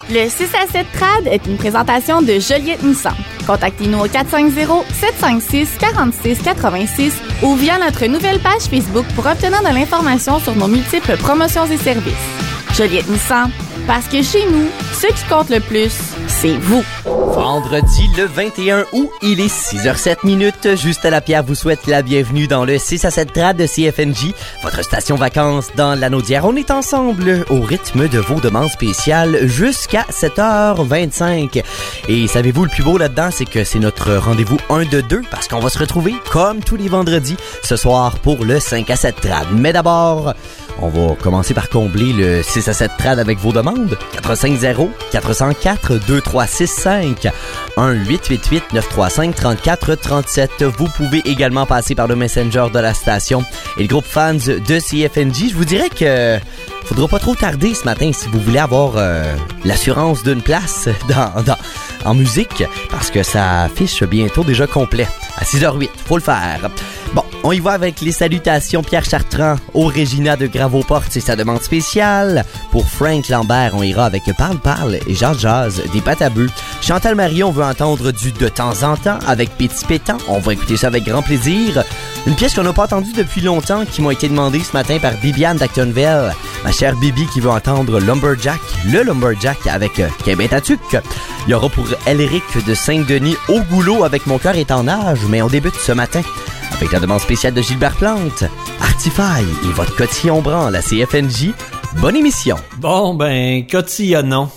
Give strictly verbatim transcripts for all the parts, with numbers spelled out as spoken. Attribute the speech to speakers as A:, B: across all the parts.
A: Le six à sept Trad est une présentation de Joliette Nissan. Contactez-nous au quatre cinq zéro, sept cinq six, quatre six huit six ou via notre nouvelle page Facebook pour obtenir de l'information sur nos multiples promotions et services. Joliette Nissan, parce que chez nous, ce qui compte le plus, c'est vous.
B: Vendredi le vingt et un août, il est six heures sept minutes. Juste à la Pierre vous souhaite la bienvenue dans le six à sept Trad de C F N J, votre station vacances dans la Naudière. On est ensemble au rythme de vos demandes spéciales jusqu'à sept heures vingt-cinq. Et savez-vous, le plus beau là-dedans, c'est que c'est notre rendez-vous un de deux parce qu'on va se retrouver comme tous les vendredis ce soir pour le cinq à sept Trad. Mais d'abord, on va commencer par combler le six à sept Trad avec vos demandes. quatre cinq zéro, quatre zéro quatre, deux trois six cinq, un huit huit huit, neuf trois cinq, trente-quatre trente-sept. Vous pouvez également passer par le Messenger de la station et le groupe fans de C F N J. Je vous dirais que faudra pas trop tarder ce matin si vous voulez avoir euh, l'assurance d'une place dans, dans, en musique parce que ça affiche bientôt déjà complet. À six heures huit, faut le faire. Bon, on y va avec les salutations. Pierre Chartrand au Régina de Gravoporte, c'est sa demande spéciale. Pour Frank Lambert, on ira avec Parle Parle et Jazz Jazz des pâtes à bœufs. Chantal Marion veut entendre du De temps en temps avec Petit Pétant. On va écouter ça avec grand plaisir. Une pièce qu'on n'a pas entendue depuis longtemps qui m'a été demandée ce matin par Bibiane d'Actonville. Ma chère Bibi qui veut entendre Lumberjack, le Lumberjack avec Québec Tatuc. Il y aura pour Elric de Saint-Denis au goulot avec Mon cœur est en nage, mais on débute ce matin avec la demande spéciale de Gilbert Plante, Artify et votre cotillon branle à C F N J. Bonne émission.
C: Bon, ben, cotillonnons.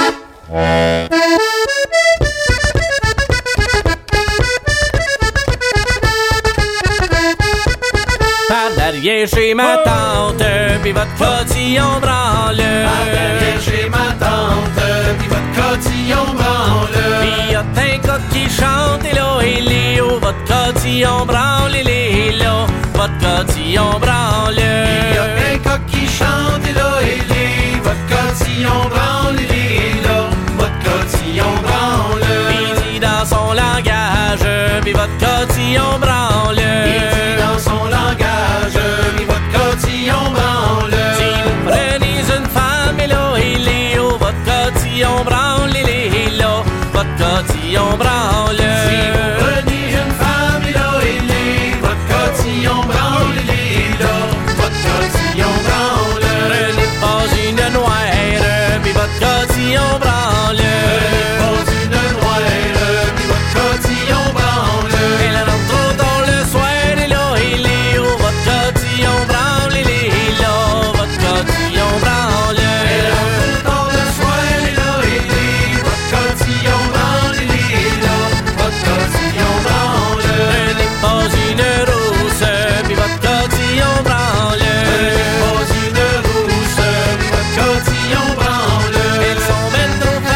C: Par derrière chez ma tante, pis votre cotillon branle.
D: Par derrière chez ma tante, pis votre cotillon branle.
C: Pis y'a un coq qui chante, hello, hello, votre cotillon branle, hello, votre cotillon branle.
D: Pis y'a un coq qui chante, hello, hello, votre cotillon branle, hello, votre cotillon branle.
C: Pis dit dans son langage, pis votre cotillon branle.
D: Il dit dans son langage, pis votre cotillon branle.
C: Si vous prenez une femme, hello, hello, votre cotillon branle, hello, votre cotillon branle.
D: Si vous prenez une femme, hello, hello, votre cotillon branle, hello, votre cotillon branle.
C: Prenez pas une noire, pis votre cotillon branle.
D: Prenez pas une noire, pis votre cotillon branle.
C: Elle rentre trop tard le soir, hello, hello, votre cotillon branle, hello, votre cotillon branle.
D: Elle rentre tard le soir, hello, hello, votre cotillon branle, hello, votre cotillon branle.
C: Prenez pas une rousse, pis votre cotillon branle.
D: Prenez pas une rousse, pis votre cotillon branle.
C: Elles sont ben trop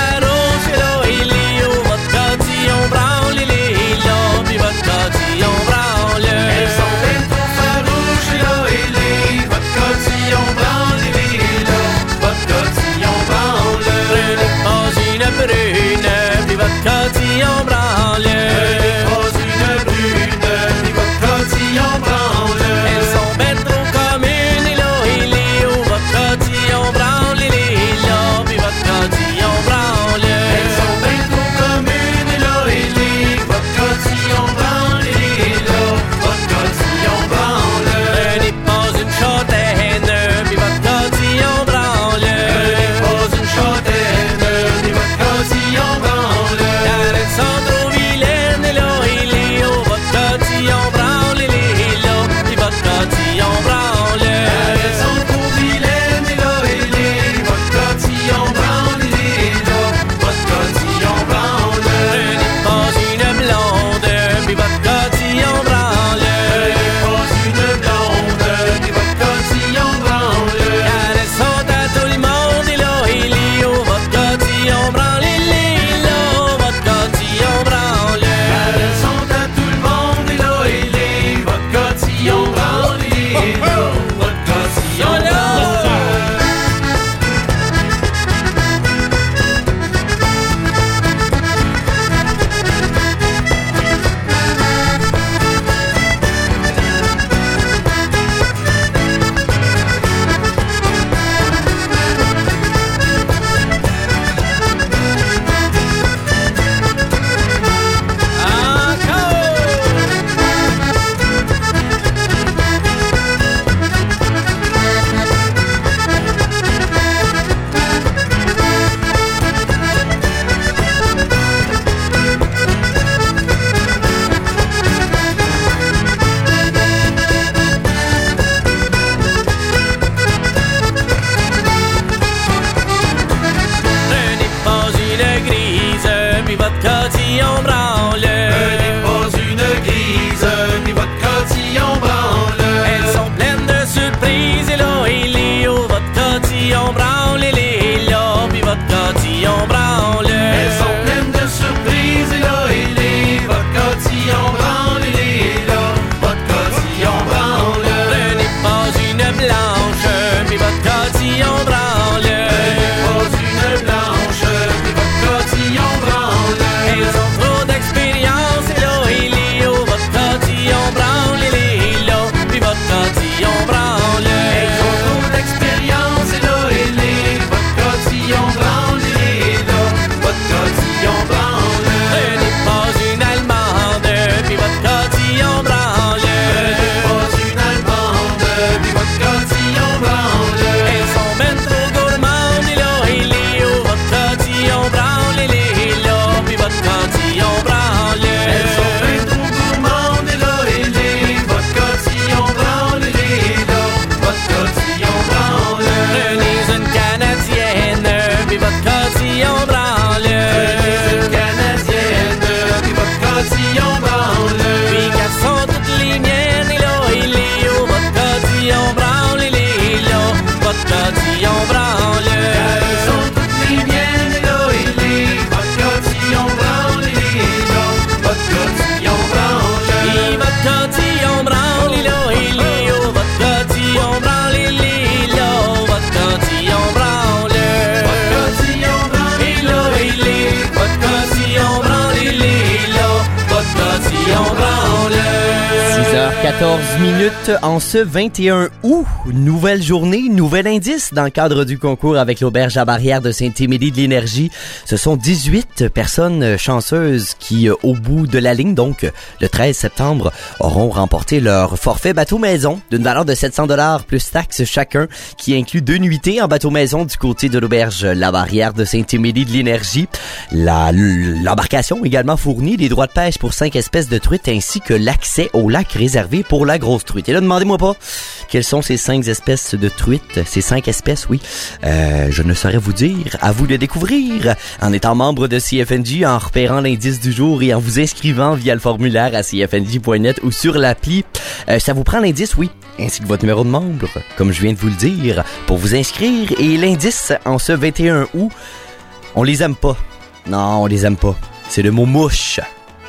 C: cotillon branle.
D: Elles sont pleines de surprises, et là, et les, votre cotillon branle, et les, là, votre cotillon branle.
C: Prenez pas une blanche, mais votre cotillon branle.
D: Prenez pas une blanche, mais votre cotillon branle.
C: Elles ont trop d'expérience, et là, et Léo, votre cotillon branle, et les, là, puis votre cotillon branle.
D: Elles ont trop d'expérience, et là, et les, votre cotillon branle, et les, là, votre cotillon branle.
C: Prenez pas une allemande, puis votre cotillon branle.
D: Prenez pas une allemande, puis votre cotillon branle.
C: Elles sont ben trop gourmandes, et là, et Léo, votre cotillon branle, et les, là, puis votre cotillon branle.
D: Elles sont bien trop gourmandes, et là, et les, votre cotillon branle, et les, là, votre cotillon branle.
C: Prenez une canadienne, puis votre cotillon branle.
D: Prenez une canadienne, puis votre cotillon branle.
C: Puis qu'elles sont toutes les miennes, et là, et Léo, votre cotillon branle, et les, là, votre cotillon branle.
D: Elles sont toutes les miennes, et là, et les, votre cotillon branle, et les, là, votre cotillon branle.
C: Puis votre cotillon branle, et là, et Léo, votre cotillon branle, et les, là, votre cotillon branle.
D: Votre cotillon branle,
C: Et là, et les, votre cotillon branle, et les, là, votre cotillon branle.
B: six heures quatorze minutes en ce vingt et un août. Nouvelle journée, nouvel indice dans le cadre du concours avec l'Auberge à Barrière de Saint-Émilie de l'Énergie. Ce sont dix-huit personnes chanceuses qui, au bout de la ligne, donc le treize septembre, auront remporté leur forfait bateau maison d'une valeur de sept cents dollars plus taxes chacun, qui inclut deux nuitées en bateau maison du côté de l'Auberge La Barrière de Saint-Émilie de l'Énergie. La, l'embarcation également fournit des droits de pêche pour cinq espèces de truites ainsi que l'accès au lac réservé pour la grosse truite. Et là, demandez-moi pas quelles sont ces cinq espèces de truites. Ces cinq espèces, oui. Euh, je ne saurais vous dire. À vous de découvrir en étant membre de C F N J, en repérant l'indice du jour et en vous inscrivant via le formulaire à c f n j point net ou sur l'appli. Euh, ça vous prend l'indice, oui, ainsi que votre numéro de membre, comme je viens de vous le dire, pour vous inscrire. Et l'indice en ce vingt et un août, on les aime pas. Non, on les aime pas. C'est le mot mouche.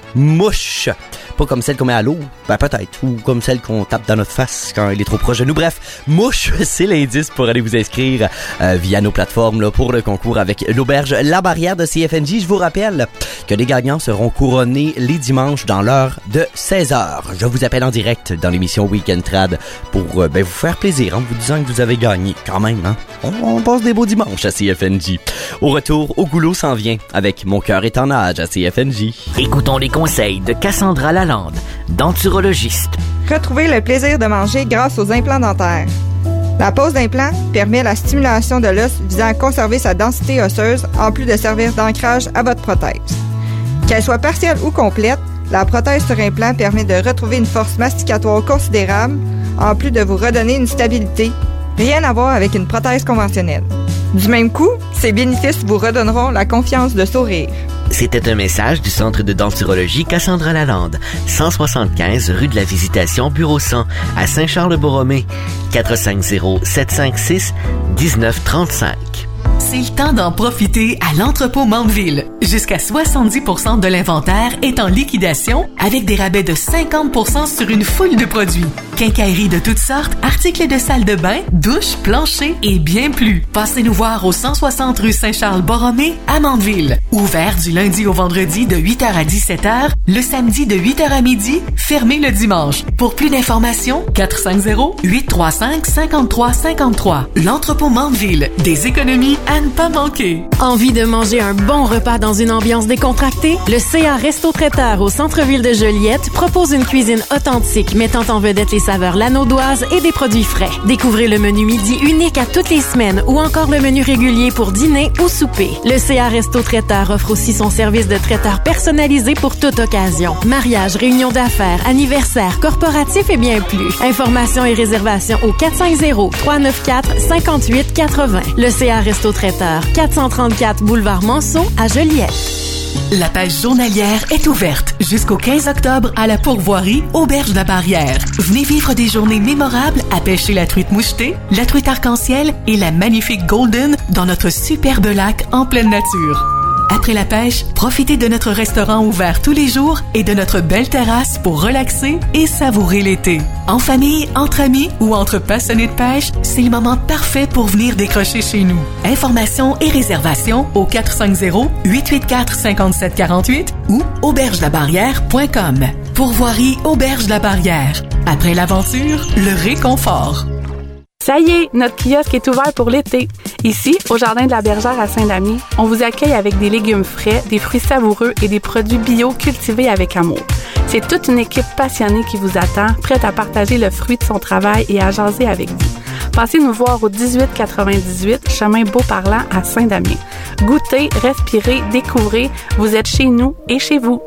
B: Mouche. Pas comme celle qu'on met à l'eau, ben peut-être, ou comme celle qu'on tape dans notre face quand il est trop proche de nous. Bref, mouche, c'est l'indice pour aller vous inscrire euh, via nos plateformes là, pour le concours avec l'Auberge La Barrière de C F N J. Je vous rappelle que les gagnants seront couronnés les dimanches dans l'heure de seize heures. Je vous appelle en direct dans l'émission Weekend Trad pour euh, ben, vous faire plaisir en vous disant que vous avez gagné quand même. Hein? On, on passe des beaux dimanches à C F N J. Au retour, au goulot s'en vient avec Mon cœur est en nage à C F N J.
E: Écoutons les conseils de Cassandra Lalande, denturologiste.
F: Retrouvez le plaisir de manger grâce aux implants dentaires. La pose d'implant permet la stimulation de l'os visant à conserver sa densité osseuse en plus de servir d'ancrage à votre prothèse. Qu'elle soit partielle ou complète, la prothèse sur implant permet de retrouver une force masticatoire considérable en plus de vous redonner une stabilité. Rien à voir avec une prothèse conventionnelle. Du même coup, ces bénéfices vous redonneront la confiance de sourire.
E: C'était un message du Centre de denturologie Cassandra Lalande, cent soixante-quinze rue de la Visitation, bureau cent, à Saint-Charles-Borromée, quatre cinq zéro, sept cinq six, un neuf trois cinq.
G: C'est le temps d'en profiter à l'entrepôt Mandeville. Jusqu'à soixante-dix pour cent de l'inventaire est en liquidation avec des rabais de cinquante pour cent sur une foule de produits. Quincaillerie de toutes sortes, articles de salle de bain, douche, plancher et bien plus. Passez nous voir au cent soixante rue Saint-Charles-Borromée à Mandeville. Ouvert du lundi au vendredi de huit heures à dix-sept heures, le samedi de huit heures à midi, fermé le dimanche. Pour plus d'informations, quatre cinq zéro, huit trois cinq, cinq trois cinq trois. L'entrepôt Mandeville, des économies à ne pas manquer.
H: Envie de manger un bon repas dans une ambiance décontractée? Le C A Resto Traiteur au centre-ville de Joliette propose une cuisine authentique mettant en vedette les saveurs lanaudoises et des produits frais. Découvrez le menu midi unique à toutes les semaines ou encore le menu régulier pour dîner ou souper. Le C A Resto Traiteur offre aussi son service de traiteur personnalisé pour toute occasion. Mariage, réunion d'affaires, anniversaire, corporatif et bien plus. Informations et réservations au quatre cinq zéro, trois neuf quatre, cinq huit quatre zéro. Le C A Resto Traiteur, quatre cent trente-quatre boulevard Manceau à Joliette.
G: La pêche journalière est ouverte jusqu'au quinze octobre à la pourvoirie Auberge de la Barrière. Venez vivre des journées mémorables à pêcher la truite mouchetée, la truite arc-en-ciel et la magnifique golden dans notre superbe lac en pleine nature. Après la pêche, profitez de notre restaurant ouvert tous les jours et de notre belle terrasse pour relaxer et savourer l'été. En famille, entre amis ou entre passionnés de pêche, c'est le moment parfait pour venir décrocher chez nous. Informations et réservations au quatre cinq zéro, huit huit quatre, cinq sept quatre huit ou auberge de la barrière point com. Pourvoirie Auberge de la Barrière. Après l'aventure, le réconfort.
I: Ça y est, notre kiosque est ouvert pour l'été. Ici, au Jardin de la Bergère à Saint-Damier, on vous accueille avec des légumes frais, des fruits savoureux et des produits bio cultivés avec amour. C'est toute une équipe passionnée qui vous attend, prête à partager le fruit de son travail et à jaser avec vous. Passez nous voir au dix-huit quatre-vingt-dix-huit, chemin Beauparlant à Saint-Damier. Goûtez, respirez, découvrez, vous êtes chez nous et chez vous.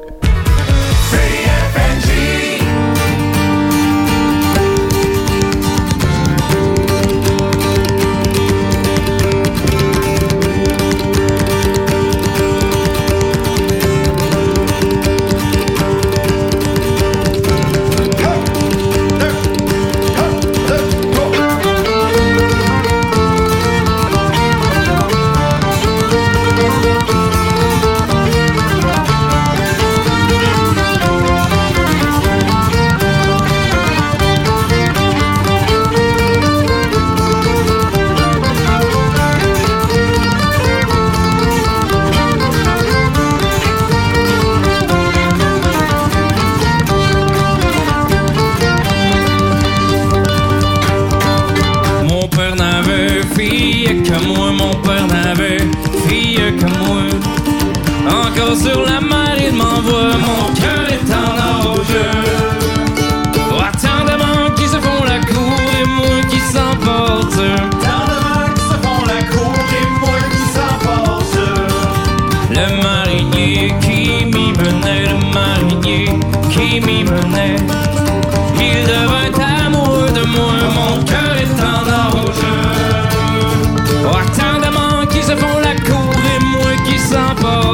C: Sur la mer, il m'envoie, mon cœur est en orge. Oh, tant d'amants qui se font la cour et moi qui s'emporte. Tant d'amants qui se font la cour et moi qui s'emporte. Le marinier qui m'y menait, le marinier qui m'y menait, il devint amoureux de moi, mon cœur est en orge. Oh, tant d'amants qui se font la cour et moi qui s'emporte.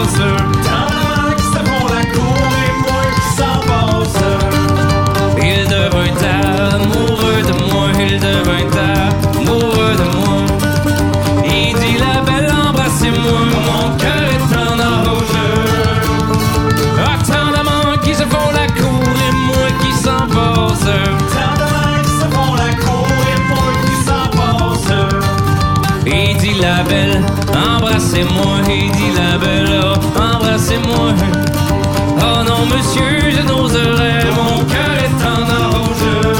C: Il devint amoureux de moi. Il dit la belle, embrassez-moi, mon cœur est en orge. Ah, tant d'amants qui se font la cour et moi qui s'en passe. Tant d'amants qui se font la cour et moi qui s'en passe. Il dit la belle, embrassez-moi. Il dit la belle, oh, embrassez-moi. Oh non monsieur, je n'oserais, mon cœur est en orge.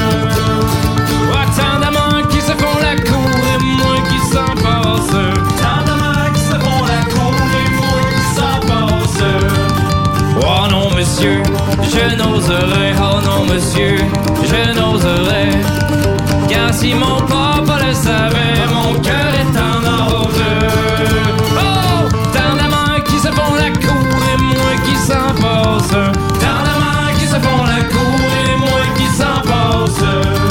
C: Oh non monsieur, je n'oserais, oh non monsieur, je n'oserais. Car si mon papa le savait, mon cœur est en orge. Oh, tant d'amants qui se font la cour et moi qui s'en passe. Tant d'amants qui se font la cour et moi qui s'en passe.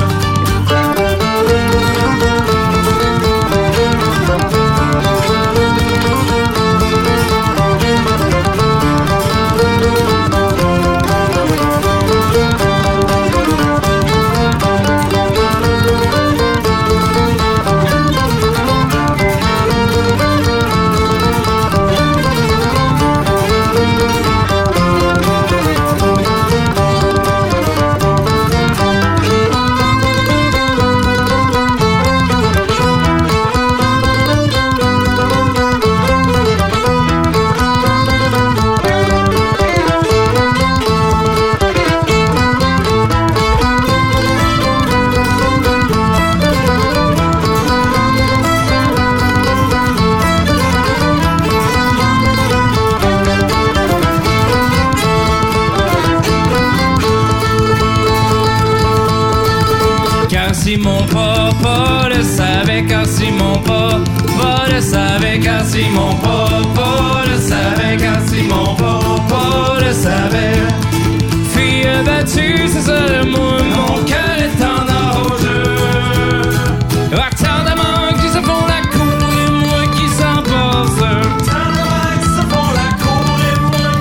C: Si mon papa le savait, car si mon papa le savait, car si mon papa le savait, car si mon papa le savait. Fille battue, c'est seulement mon cœur est en orge. Ah, tant d'amants qui se font la cour et moi qui s'en passe. Tant d'amants qui se font la cour et moi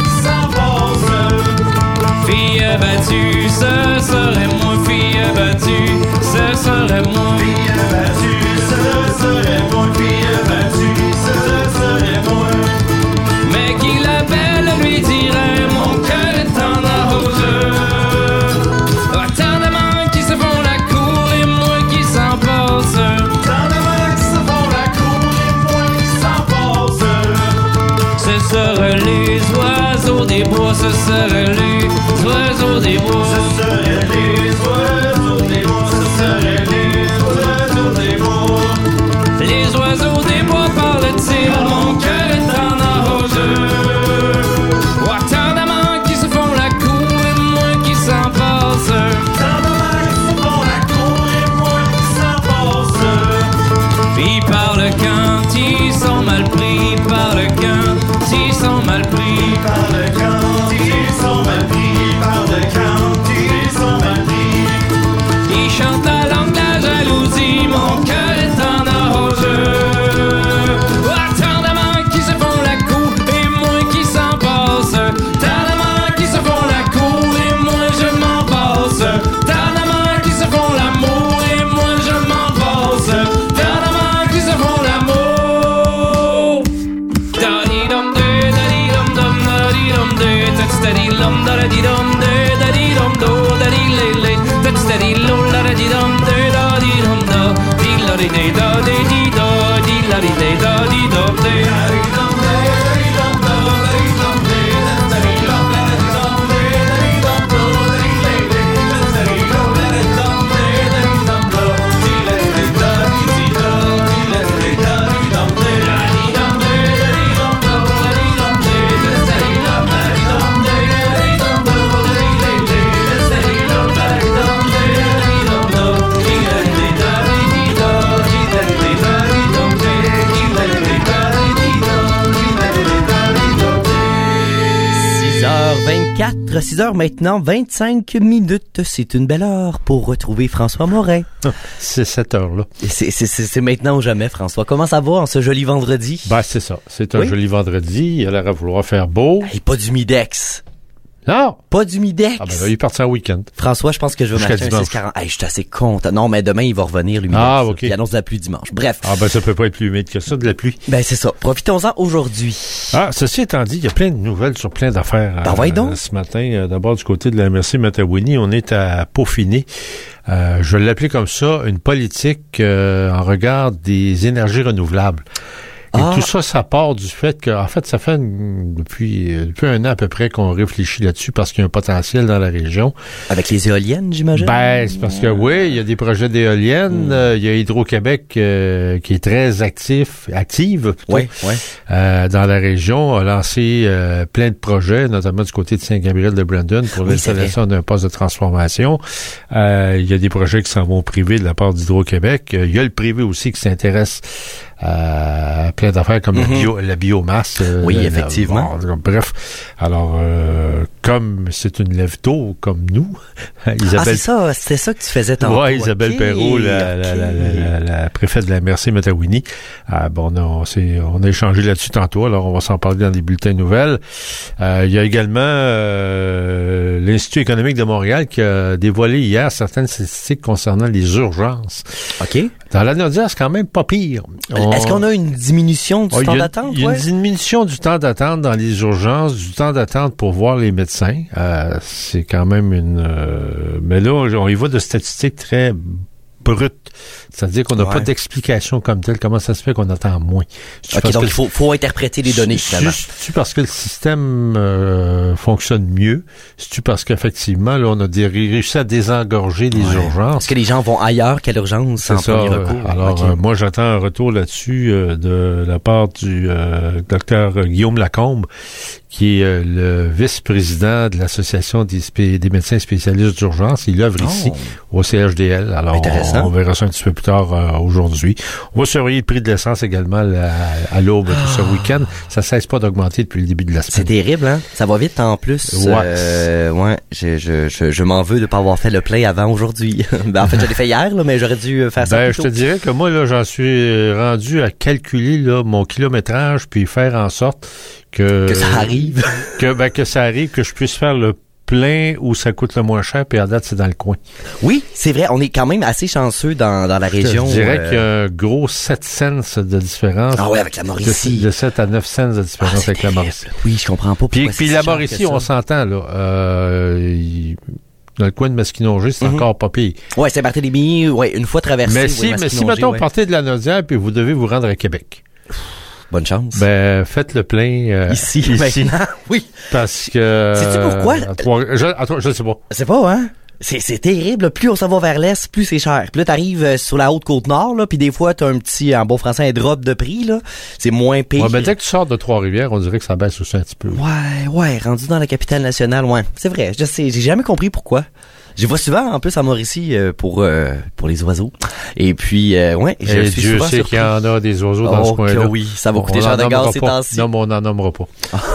C: abattue, ce serait moi, fille abattue, ce serait moi. Fille abattue, ce serait moi, fille abattue, ce serait moi. Mais qui l'appelle lui dirait, mon cœur est en arroseur. Tant de mains qui se font la cour et moi qui s'en passe. Tant de mains qui se font la cour et moi qui s'en passe. Ce seraient les oiseaux des bois, ce seraient les oiseaux des bois. Ce seraient les oiseaux des bois, ce seraient les oiseaux des bois. Les oiseaux des bois parlent-ils, mon cœur est en arroseur. Oh, tant d'amants qui se font la cour et moi qui s'en passe. Tant d'amants qui se font la cour et moi qui s'en passe. Puis par le quand ils sont mal pris, par le quand ils sont mal pris, par le quand ils sont mal pris, par le quand ils sont mal pris. Ils chantent la langue de la jalousie, mon cœur est en arroseur. Oh, tant d'amants qui se font la cour et moi qui s'en passe. Tant d'amants qui se font la cour et moi je m'en passe. Tant d'amants qui se font l'amour et moi je m'en passe. Tant d'amants qui se font l'amour. Da-di-dum de, da-di-dum dum, da-di-dum de, tats-da-di-lum, da-da-di-dum de, da-di-dum do, da-di-le-le, tats-da-di-lo, da-da-di-dum de, da-di-dum da, di-la-di-de, da-di-di-da, di-la-di-de, da-di-dum de, da-di-dum de, da-di-dum da, da-di-dum de, tats-da-di-lum, da-da-di-dum de, da-di-dum do, da-di-le-le, tats-da-di-lo, da-da-dum de, da-di-dum da, di-le-le, da-di-di-da, di-le-le, da-di-dum de, da-di-dum de, da-di-dum do, da-di-dum de, tats-da-di-lum, da-di-dum de, da-di-dum do, da-di-le-le, tats-da-di-lum, da-di-dum de, da-di-dum do, di-le-le, da-di-di-da, di-le-le, da-di-dum de, di-le-le, da-di-di-da, di-le-le, da-di-dum de.
B: six heures vingt-quatre, six heures maintenant, vingt-cinq minutes. C'est une belle heure pour retrouver François Morin.
J: C'est cette heure-là.
B: Et C'est, c'est, c'est, c'est maintenant ou jamais, François. Comment ça va en ce joli vendredi?
J: Ben, c'est ça. C'est un
B: Oui.
J: joli vendredi. Il a l'air à vouloir faire beau.
B: Hey, pas d'humidex.
J: Non!
B: Pas d'humidex.
J: Ah ben là, il est parti en week-end.
B: François, je pense que je vais
J: Jusqu'à
B: m'acheter un
J: dimanche.
B: six cent quarante. Hey, je suis assez content. Non, mais demain, il va revenir, l'humidex.
J: Ah, ok.
B: Il annonce de la pluie dimanche. Bref.
J: Ah ben, ça peut pas être plus humide que ça, de la pluie.
B: Ben, c'est ça. Profitons-en aujourd'hui.
J: Ah, ceci étant dit, il y a plein de nouvelles sur plein d'affaires.
B: Ben, voyons donc.
J: Ce matin, euh, d'abord du côté de la M R C Matawini, on est à peaufiner. Euh, je vais l'appeler comme ça, une politique euh, en regard des énergies renouvelables. Et
B: Ah.
J: tout ça, ça part du fait que, en fait, ça fait une- depuis, euh, depuis un an à peu près qu'on réfléchit là-dessus parce qu'il y a un potentiel dans la région.
B: Avec les éoliennes, j'imagine?
J: Ben, c'est parce que oui, il y a des projets d'éoliennes,
B: Mm.
J: euh, il y a Hydro-Québec euh, qui est très actif, active plutôt,
B: Oui, oui.
J: euh, dans la région, a lancé euh, plein de projets, notamment du côté de Saint-Gabriel-de-Brandon pour
B: Oui,
J: l'installation d'un poste de transformation. Euh, il y a des projets qui s'en vont au privé de la part d'Hydro-Québec. Euh, il y a le privé aussi qui s'intéresse à plein d'affaires comme la,
B: Mhm.
J: bio, la biomasse. euh,
B: Oui,
J: la-
B: effectivement.
J: bon, bref, alors, euh, comme c'est une lève-tôt comme nous,
B: Ah,
J: Isabelle
B: c'est ça, c'est ça que tu faisais tantôt.
J: Ouais, Isabelle
B: Ok,
J: Perrault, la, la,
B: ok.
J: la, la, la, la préfète de la M R C Matawini. Ah, bon, on a, on, s'est- on a échangé là-dessus tantôt, alors on va s'en parler dans les bulletins de nouvelles. Euh, il y a également euh, l'Institut économique de Montréal qui a dévoilé hier certaines statistiques concernant les urgences.
B: OK.
J: Dans l'année dernière, c'est quand même pas pire. On-
B: Est-ce qu'on a une diminution du
J: Oh, il y
B: temps
J: a-
B: d'attente?
J: Il y a
B: ouais?
J: une diminution du temps d'attente dans les urgences, du temps d'attente pour voir les médecins. Euh, c'est quand même une... euh, mais là, on y va de statistiques très brutes. C'est-à-dire qu'on n'a
B: Ouais.
J: pas d'explication comme telle. Comment ça se fait qu'on attend moins? C'est-tu
B: OK,
J: parce
B: donc
J: que
B: il faut, faut interpréter les données,
J: c'est-
B: finalement.
J: C'est-tu parce que le système euh, fonctionne mieux? C'est-tu parce qu'effectivement, là, on a des, réussi à désengorger les
B: Ouais.
J: urgences?
B: Est-ce que les gens vont ailleurs qu'à l'urgence en
J: C'est ça.
B: premier
J: euh,
B: recours?
J: Alors,
B: OK.
J: euh, moi, j'attends un retour là-dessus euh, de la part du euh, docteur Guillaume Lacombe, qui est euh, le vice-président de l'Association des, spé- des médecins spécialistes d'urgence. Il œuvre
B: Oh.
J: ici, au C H D L. Alors,
B: Intéressant.
J: on, on verra ça un petit peu plus tard euh, aujourd'hui. On va surveiller le prix de l'essence également là, à l'aube de ce week-end. Ça cesse pas d'augmenter depuis le début de la
B: C'est
J: semaine.
B: terrible, hein? Ça va vite en plus.
J: Ouais.
B: Euh, ouais, je, je, je, je m'en veux de pas avoir fait le play avant aujourd'hui. ben, en fait, je l'ai fait hier, là, mais j'aurais dû faire ça
J: Ben,
B: plus
J: je
B: tôt.
J: te dirais que moi, là, j'en suis rendu à calculer là, mon kilométrage puis faire en sorte que...
B: Que ça arrive.
J: que, ben, que ça arrive, que je puisse faire le plein où ça coûte le moins cher, puis à date, c'est dans le coin.
B: Oui, c'est vrai. On est quand même assez chanceux dans, dans la région.
J: Je dirais
B: euh...
J: qu'il y a un gros sept cents de différence.
B: Ah oui, avec la Mauricie.
J: De, de sept à neuf cents de différence
B: ah,
J: avec la Mauricie.
B: Oui, je comprends pas pourquoi
J: Puis,
B: c'est
J: puis
B: si
J: la
B: cher
J: Mauricie,
B: que ça.
J: on s'entend, là. Euh, il, dans le coin de Masquinongé, c'est mm-hmm. encore pas pire.
B: Ouais, Saint-Barthélemy, ouais, une fois traversé.
J: Mais si,
B: ouais,
J: mais si, mettons,
B: ouais.
J: partez de la Naudière, puis vous devez vous rendre à Québec.
B: Bonne chance.
J: Ben, faites le plein euh,
B: ici,
J: ici.
B: Maintenant. Oui.
J: Parce que...
B: Sais-tu pourquoi?
J: Euh, à trois, je, à, je sais pas.
B: C'est pas, hein? C'est, c'est terrible. Plus on s'en va vers l'est, plus c'est cher. Puis là, t'arrives euh, sur la Haute-Côte-Nord, là, puis des fois, t'as un petit, en bon français, un drop de prix, là. C'est moins pire.
J: Ouais, ben, dès que tu sors de Trois-Rivières, on dirait que ça baisse aussi un petit peu.
B: Ouais, ouais, rendu dans la capitale nationale, ouais. C'est vrai, je sais, j'ai jamais compris pourquoi. Je vois souvent, en plus, à Mauricie, euh, pour euh, pour les oiseaux. Et puis, euh, ouais, je
J: Et
B: suis
J: Dieu
B: souvent
J: sait
B: surpris.
J: qu'il y en a des oiseaux dans
B: oh,
J: ce coin-là.
B: oui, ça va coûter
J: On
B: cher de gaz ces
J: pas.
B: temps-ci.
J: Non, mais on n'en nommera pas.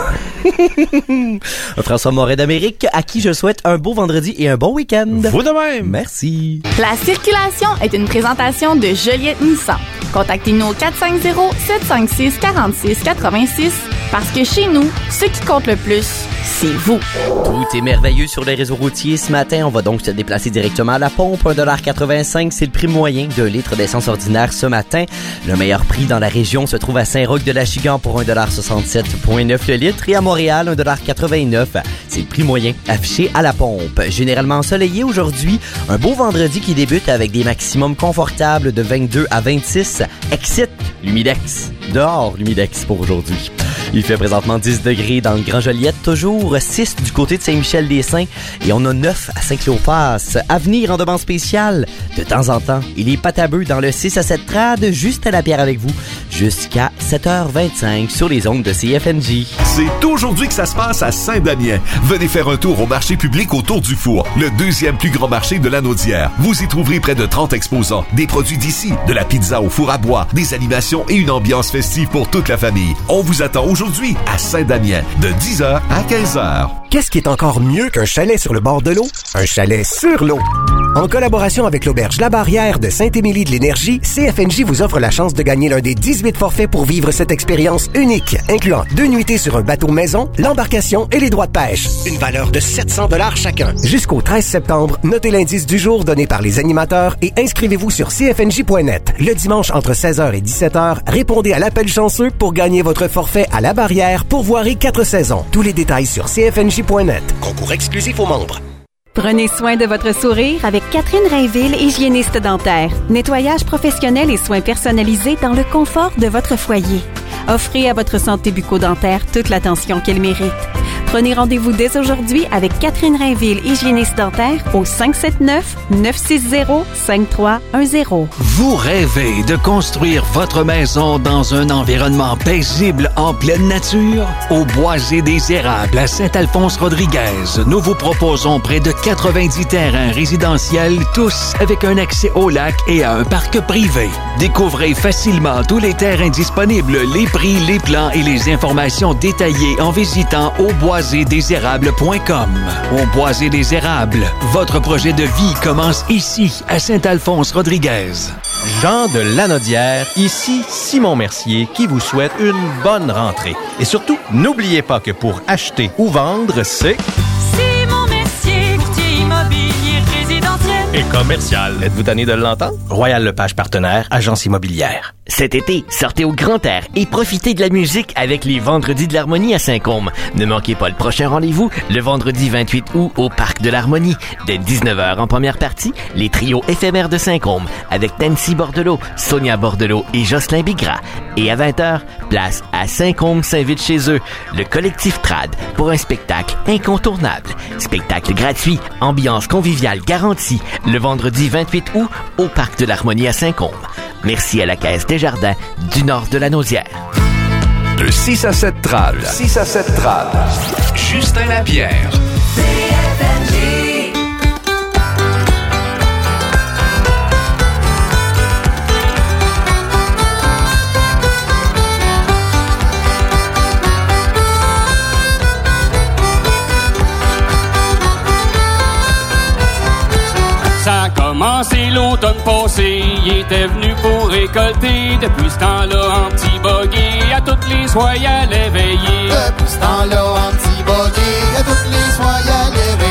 B: François Moret d'Amérique, à qui je souhaite un beau vendredi et un bon week-end.
J: Vous de même.
B: Merci.
A: La circulation est une présentation de Joliette Nissan. Contactez-nous au quatre cinq zéro, sept cinq six, quatre six huit six parce que chez nous, ce qui compte le plus, c'est vous.
B: Tout est merveilleux sur les réseaux routiers. Ce matin, on va donc se déplacer directement à la pompe. un dollar quatre-vingt-cinq, c'est le prix moyen d'un litre d'essence ordinaire ce matin. Le meilleur prix dans la région se trouve à Saint-Roch-de-l'Achigan pour un dollar soixante-sept virgule neuf le litre et à Montréal, un dollar quatre-vingt-neuf. C'est le prix moyen affiché à la pompe. Généralement ensoleillé aujourd'hui, un beau vendredi qui débute avec des maximums confortables de vingt-deux à vingt-six. Excite l'humidex. Dehors l'humidex pour aujourd'hui. Il fait présentement dix degrés dans le Grand Joliette, toujours six du côté de Saint-Michel-des-Saints et on a neuf à Saint-Clopas. À venir en demande spéciale, de temps en temps, il est patabeux dans le six à sept trad, juste à la pierre avec vous, jusqu'à sept heures vingt-cinq sur les ondes de C F N J.
K: C'est aujourd'hui que ça se passe à Saint-Damien. Venez faire un tour au marché public autour du four, le deuxième plus grand marché de la Naudière. Vous y trouverez près de trente exposants, des produits d'ici, de la pizza au four à bois, des animations et une ambiance festive pour toute la famille. On vous attend aujourd'hui à Saint-Damien, de dix heures à quinze heures.
L: Qu'est-ce qui est encore mieux qu'un chalet sur le bord de l'eau? Un chalet sur l'eau. En collaboration avec l'auberge La Barrière de Saint-Émilie de l'Énergie, C F N J vous offre la chance de gagner l'un des dix-huit forfaits pour vivre cette expérience unique, incluant deux nuitées sur un bateau maison, l'embarcation et les droits de pêche. Une valeur de sept cents dollars chacun. Jusqu'au treize septembre, notez l'indice du jour donné par les animateurs et inscrivez-vous sur c f n j point net. Le dimanche entre seize heures et dix-sept heures, répondez à l'appel chanceux pour gagner votre forfait à La Barrière pour voir quatre saisons. Tous les détails sur c f n j point net. Concours exclusif aux membres.
M: Prenez soin de votre sourire avec Catherine Rainville, hygiéniste dentaire. Nettoyage professionnel et soins personnalisés dans le confort de votre foyer. Offrez à votre santé bucco-dentaire toute l'attention qu'elle mérite. Prenez rendez-vous dès aujourd'hui avec Catherine Rainville, hygiéniste dentaire, au cinq sept neuf, neuf six zéro, cinq trois un zéro.
N: Vous rêvez de construire votre maison dans un environnement paisible en pleine nature? Au Boisé des Érables à Saint-Alphonse-Rodriguez, nous vous proposons près de quatre-vingt-dix terrains résidentiels, tous avec un accès au lac et à un parc privé. Découvrez facilement tous les terrains disponibles, les prix, les plans et les informations détaillées en visitant au boisé des érables point com. Au Boisé des Érables, votre projet de vie commence ici, à Saint-Alphonse-Rodriguez.
O: Jean de Lanaudière, ici Simon Mercier qui vous souhaite une bonne rentrée. Et surtout, n'oubliez pas que pour acheter ou vendre, c'est...
P: Simon Mercier, courtier immobilier résidentiel
O: et commercial. Êtes-vous tanné de l'entendre? Royal Lepage Partenaire, agence immobilière.
E: Cet été, sortez au grand air et profitez de la musique avec les Vendredis de l'Harmonie à Saint-Côme. Ne manquez pas le prochain rendez-vous, le vendredi vingt-huit août au Parc de l'Harmonie. Dès dix-neuf heures en première partie, les trios éphémères de Saint-Côme avec Nancy Bordelot, Sonia Bordelot et Jocelyn Bigra. Et à vingt heures, place à Saint-Côme s'invite chez eux, le collectif Trad, pour un spectacle incontournable. Spectacle gratuit, ambiance conviviale garantie, le vendredi vingt-huit août au Parc de l'Harmonie à Saint-Côme. Merci à la Caisse des Jardins du nord de la Naudière.
K: De six à sept trad. six à sept trad. Justin Lapierre.
D: C F N J.
C: Ça a commencé l'automne passé, il était venu pour récolter. Depuis ce temps-là, en petit buggy, à toutes les soirs, il allait veiller.
D: Depuis ce temps-là, en petit buggy, à toutes les soirs, il allait veiller.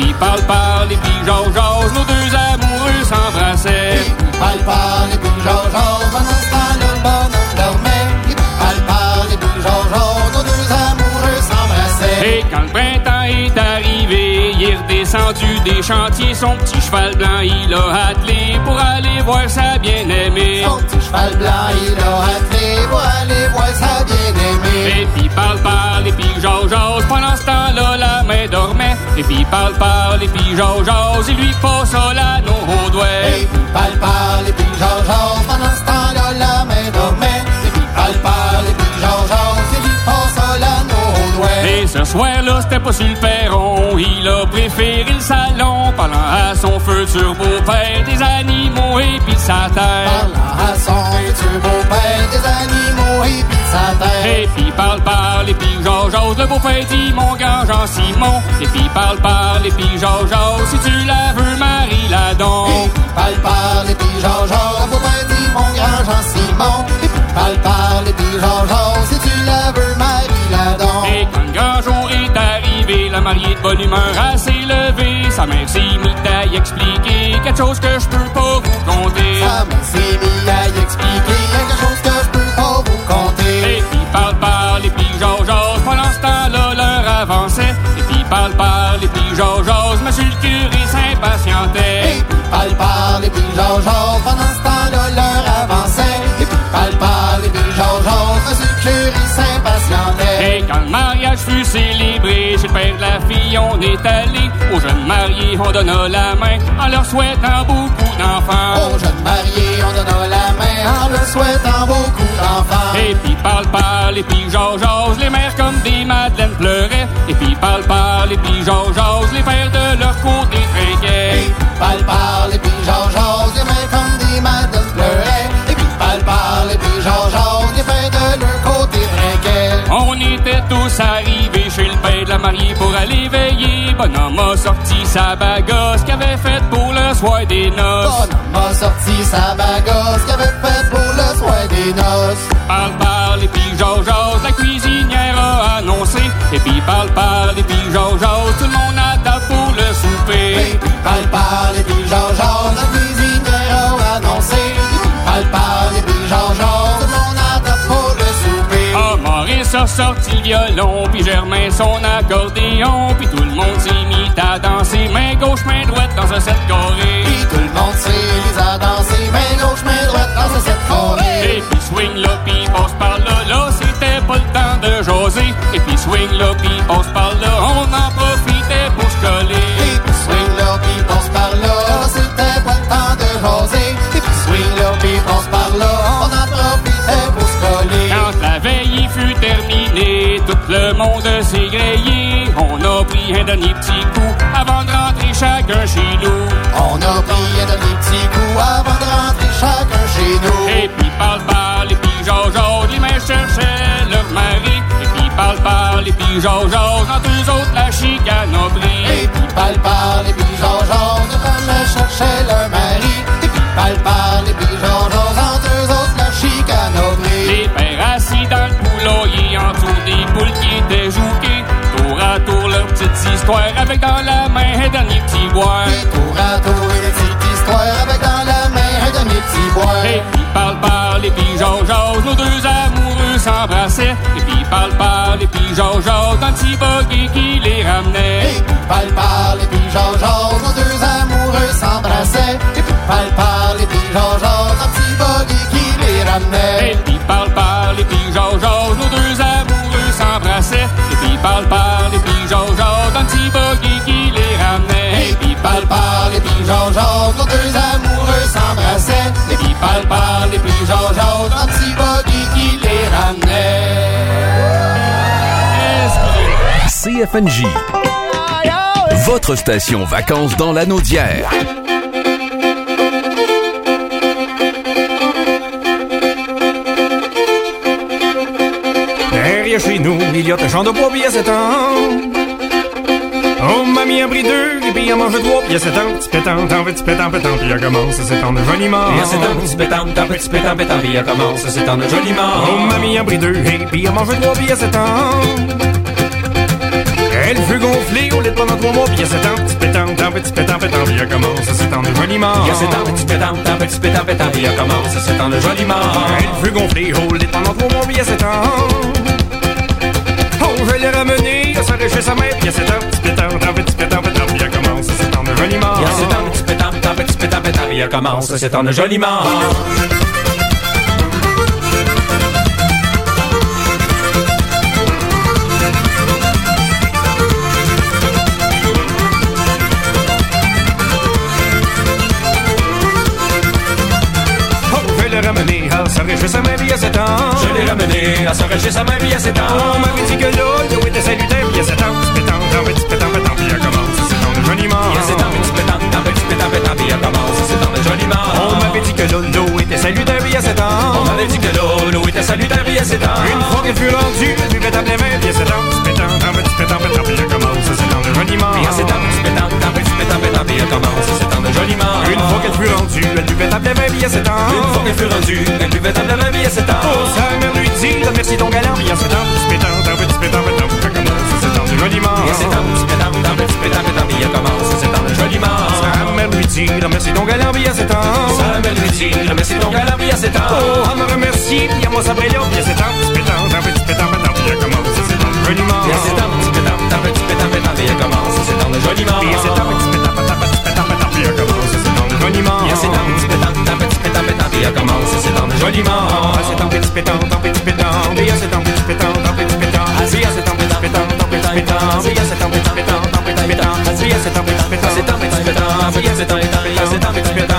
C: puis parle, parle, et puis jase, jase, nos deux amoureux s'embrassaient.
D: Et puis parle, parle, et puis jase, jase, pendant ce temps-là, le bonhomme dormait. Et puis parle, parle, et puis jase, jase, nos deux amoureux s'embrassaient.
C: Et quand le printemps est arrivé, il est redescendu des chantiers, son petit cheval blanc, il a attelé pour aller voir sa bien-aimée.
D: Son petit cheval blanc, il a attelé pour aller voir sa bien-aimée.
C: Et puis parle, parle, et puis jase, jase, pendant ce temps-là, la main dormait. Et puis parle, parle, et puis jase, jase, il lui passa l'anneau au doigt.
D: Et puis parle, parle, et puis jase, jase, pendant ce temps-là, la main dormait. Et puis parle, parle, et puis jase, jase, il lui passa l'anneau au doigt.
C: Et ce soir-là, c'était pas sur le perron, il a préféré le salon, parlant à son futur beau-père, des animaux et pis de sa terre.
D: Parlant à son futur beau-père, des animaux et pis de sa terre.
C: Et puis parle, parle, et puis jase, jase, le beau-père dit mon grand Jean-Simon. Et puis parle, parle, et puis jase, jase, si tu la veux, marie-la donc.
D: Et puis parle, parle, et puis jase, jase, le beau-père dit mon grand Jean-Simon. Et puis parle, parle, et puis jase, jase, si tu la veux, marie-la donc.
C: Et quand le grand jour est arrivé, la mariée de bonne humeur a s'est levée. Sa mère s'est mise à y expliquer quelque chose que je peux pas vous conter.
D: Sa mère s'est mise à y expliquer quelque chose que je peux pas vous conter.
C: Et puis parle, parle, et puis jase, jase, pendant ce temps-là, l'heure avançait. Et puis parle, parle, et puis jase, jase, monsieur le curé s'impatientait.
D: Et puis parle, parle, et puis jase, jase, pendant ce temps-là, l'heure avançait. Et puis parle, parle, et puis jase, jase, monsieur le curé s'impatientait.
C: Et quand le mariage fut célébré, chez le père de la fille, on est allé. Aux jeunes mariés, on donna la main, en leur souhaitant beaucoup d'enfants.
D: Aux jeunes mariés, on donna la main, en leur souhaitant beaucoup d'enfants.
C: Et puis parle, parle, et puis jase, jase, les mères comme des madeleines pleuraient. Et puis parle, parle, et puis jase, jase, les pères de leur côté trinquaient.
D: Et puis parle, parle, et puis jase, jase, les mères comme des madeleines pleuraient. Et puis parle, parle, et puis jase, jase, les pères de leur côté trinquaient.
C: On était tous arrivés chez le père de la mariée pour aller veiller. Bonhomme a sorti sa bagasse qu'il avait faite pour le soir des noces.
D: Bonhomme a sorti sa bagasse qu'il avait faite pour le soir des noces.
C: Parle, parle, et puis jase, jase, la cuisinière a annoncé. Et puis parle, parle, et puis jase, jase, tout le monde a table pour le souper.
D: Et puis parle, parle, et puis jase, jase, la cuisinière a annoncé. Et puis parle, parle, et puis jase, jase, tout le monde a table pour le souper.
C: Ah, Maurice a sorti le violon, puis Germain son accordéon, puis tout le monde s'est mis à danser, main gauche, main droite dans ce set carré.
D: Puis tout le monde s'est mis à danser, main gauche, main droite dans ce set carré.
C: Et puis swing là, puis passe par là, là c'était pas le temps de jaser. Et puis swing là, puis passe par là, on en profitait pour se coller.
D: Et puis swing là, puis passe par là, là c'était pas le temps de jaser. Et puis swing là, puis passe par là, on en profitait pour se coller.
C: Quand la veille fut terminée, tout le monde s'est grillé. On a pris un dernier petit coup avant de rentrer chacun chez nous.
D: On a pris un dernier petit coup avant de rentrer chacun chez nous.
C: Et puis parle, parle, et puis jase, jase, les mères cherchaient leur mari. Et puis parle, parle, et puis jase, jase, entre eux autres la chicane a pris.
D: Et puis parle, parle, et puis jase, jase, les mères cherchaient leur mari. Et puis parle, parle, et puis jase, jase, entre eux autres la chicane a pris.
C: Les pères assis dans le poulailler entour des poules qui étaient jouquées. Tour à tour leur petite histoire avec dans la main un dernier petit bois.
D: Et tour à tour une petite histoire avec dans la main un dernier petit bois.
C: Et puis parle, parle, et puis jase, jase, nos deux amoureux s'embrassaient. Et puis parle, parle, et puis jase, jase, dans le petit buggy qui les ramenait.
D: Et puis parle, parle, et puis jase, jase, nos deux amoureux s'embrassaient. Et puis parle, parle, et puis jase, jase, dans le petit buggy qui les ramenait.
C: Et puis parle, parle, et puis jase, jase, nos deux amoureux s'embrassaient. Et puis parle, parle, et puis jase, jase, dans le petit buggy qui les ramenait.
D: Et puis parle, parle, et puis jase, jase, nos deux amoureux s'embrassaient. Et puis parle, parle, et puis jase, jase, dans le petit buggy qui les ramenait.
K: C F N J, votre station vacances dans l'anneau d'hier.
Q: Derrière chez nous, il y a un champ de bois, puis il y a sept ans. Oh, mamie a pris deux, et puis il a mangé trois, puis il y a sept ans, petit pétant, tant petit pétant, pétant, puis il a commencé à s'étendre joliment.
R: Il y a sept ans, petit pétant, tant petit pétant, pétant, puis il commence à s'étendre joliment.
Q: Oh, mamie a pris deux, et puis il a mangé trois, puis il y a sept ans. Elle veut gonfler au lit pendant trois mois, puis il y a sept ans, petit pétant, tant petit pétant, pétant, puis elle commence à s'étendre joliment.
R: Il y a sept ans, petit pétant, tant petit pétant, pétant, puis elle commence à s'étendre joliment.
Q: Elle veut gonfler au lit pendant trois mois, puis il y a sept ans. Oh, je l'ai ramené, elle s'arrête chez sa mère, puis il y a sept ans, petit pétant, tant petit pétant, pétant, puis elle commence à s'étendre joliment.
R: Il y a sept ans, petit pétant, tant petit pétant, pétant, puis elle commence à s'étendre joliment.
Q: Ramené à s'arrêter chez sa mère il y a sept ans.
R: Je l'ai ramené à s'arrêter chez sa mère il y a sept ans.
Q: On m'avait dit que l'eau était salutaire il y a sept ans. Petit pétant, tant petit pétant, pétant, puis elle commence à s'étendre joliment.
R: Il y a sept ans, petit pétant, tant petit pétant, pétant, puis elle commence à s'étendre joliment.
Q: On m'avait dit que l'eau était salutaire il y a sept ans.
R: On m'avait dit que l'eau était salutaire il y a sept ans.
Q: Une fois qu'elle fut rendue, elle buvait à plein verre il y a sept ans. Petit pétant, tant petit pétant, pétant, puis elle commence à s'étendre joliment.
R: Il y a sept ans, petit pétant, tant petit pétant, pétant, puis elle commence à s'étendre joliment.
Q: Une fois qu'elle fut rendue, elle buvait à plein verre il y a sept ans.
R: Une fois qu'elle fut rendue, elle buvait à plein verre il y a sept ans.
Q: Oh, sa mère lui dit, merci ton galant, il y a sept ans. Petit pétant, tant petit pétant, pétant, puis elle commence à s'étendre joliment.
R: Il y a sept ans, petit pétant, tant petit pétant, pétant, puis elle commence à s'étendre joliment.
Q: Sa mère lui dit, merci ton galant, il y a sept ans.
R: Sa mère lui dit, merci ton galant, il y a sept ans.
Q: Oh, elle me remercie, puis à moi ça brille, il y a sept ans. Petit pétant, tant petit pétant, pétant, puis elle commence à s'étendre joliment.
R: Il y a sept ans, petit pétant, tant petit pétant, pétant, puis elle commence à s'étendre joliment.
Q: Il y a sept ans, petit pétant, pétant, petit pétant, pétant, puis elle commence à s'étendre joliment.
R: Il y a sept ans, petit pétant, tant petit pétant, pétant, puis elle commence à s'étendre joliment.
Q: Ah, c'est un petit pétant, un petit pétant, il y a sept ans, petit pétant, un petit pétant, il y a sept ans, petit pétant, un petit pétant, il y a sept ans, petit pétant, un petit pétant, il y a sept ans, petit pétant, c'est un petit pétant, il y a sept ans, il y a sept ans, petit pétant.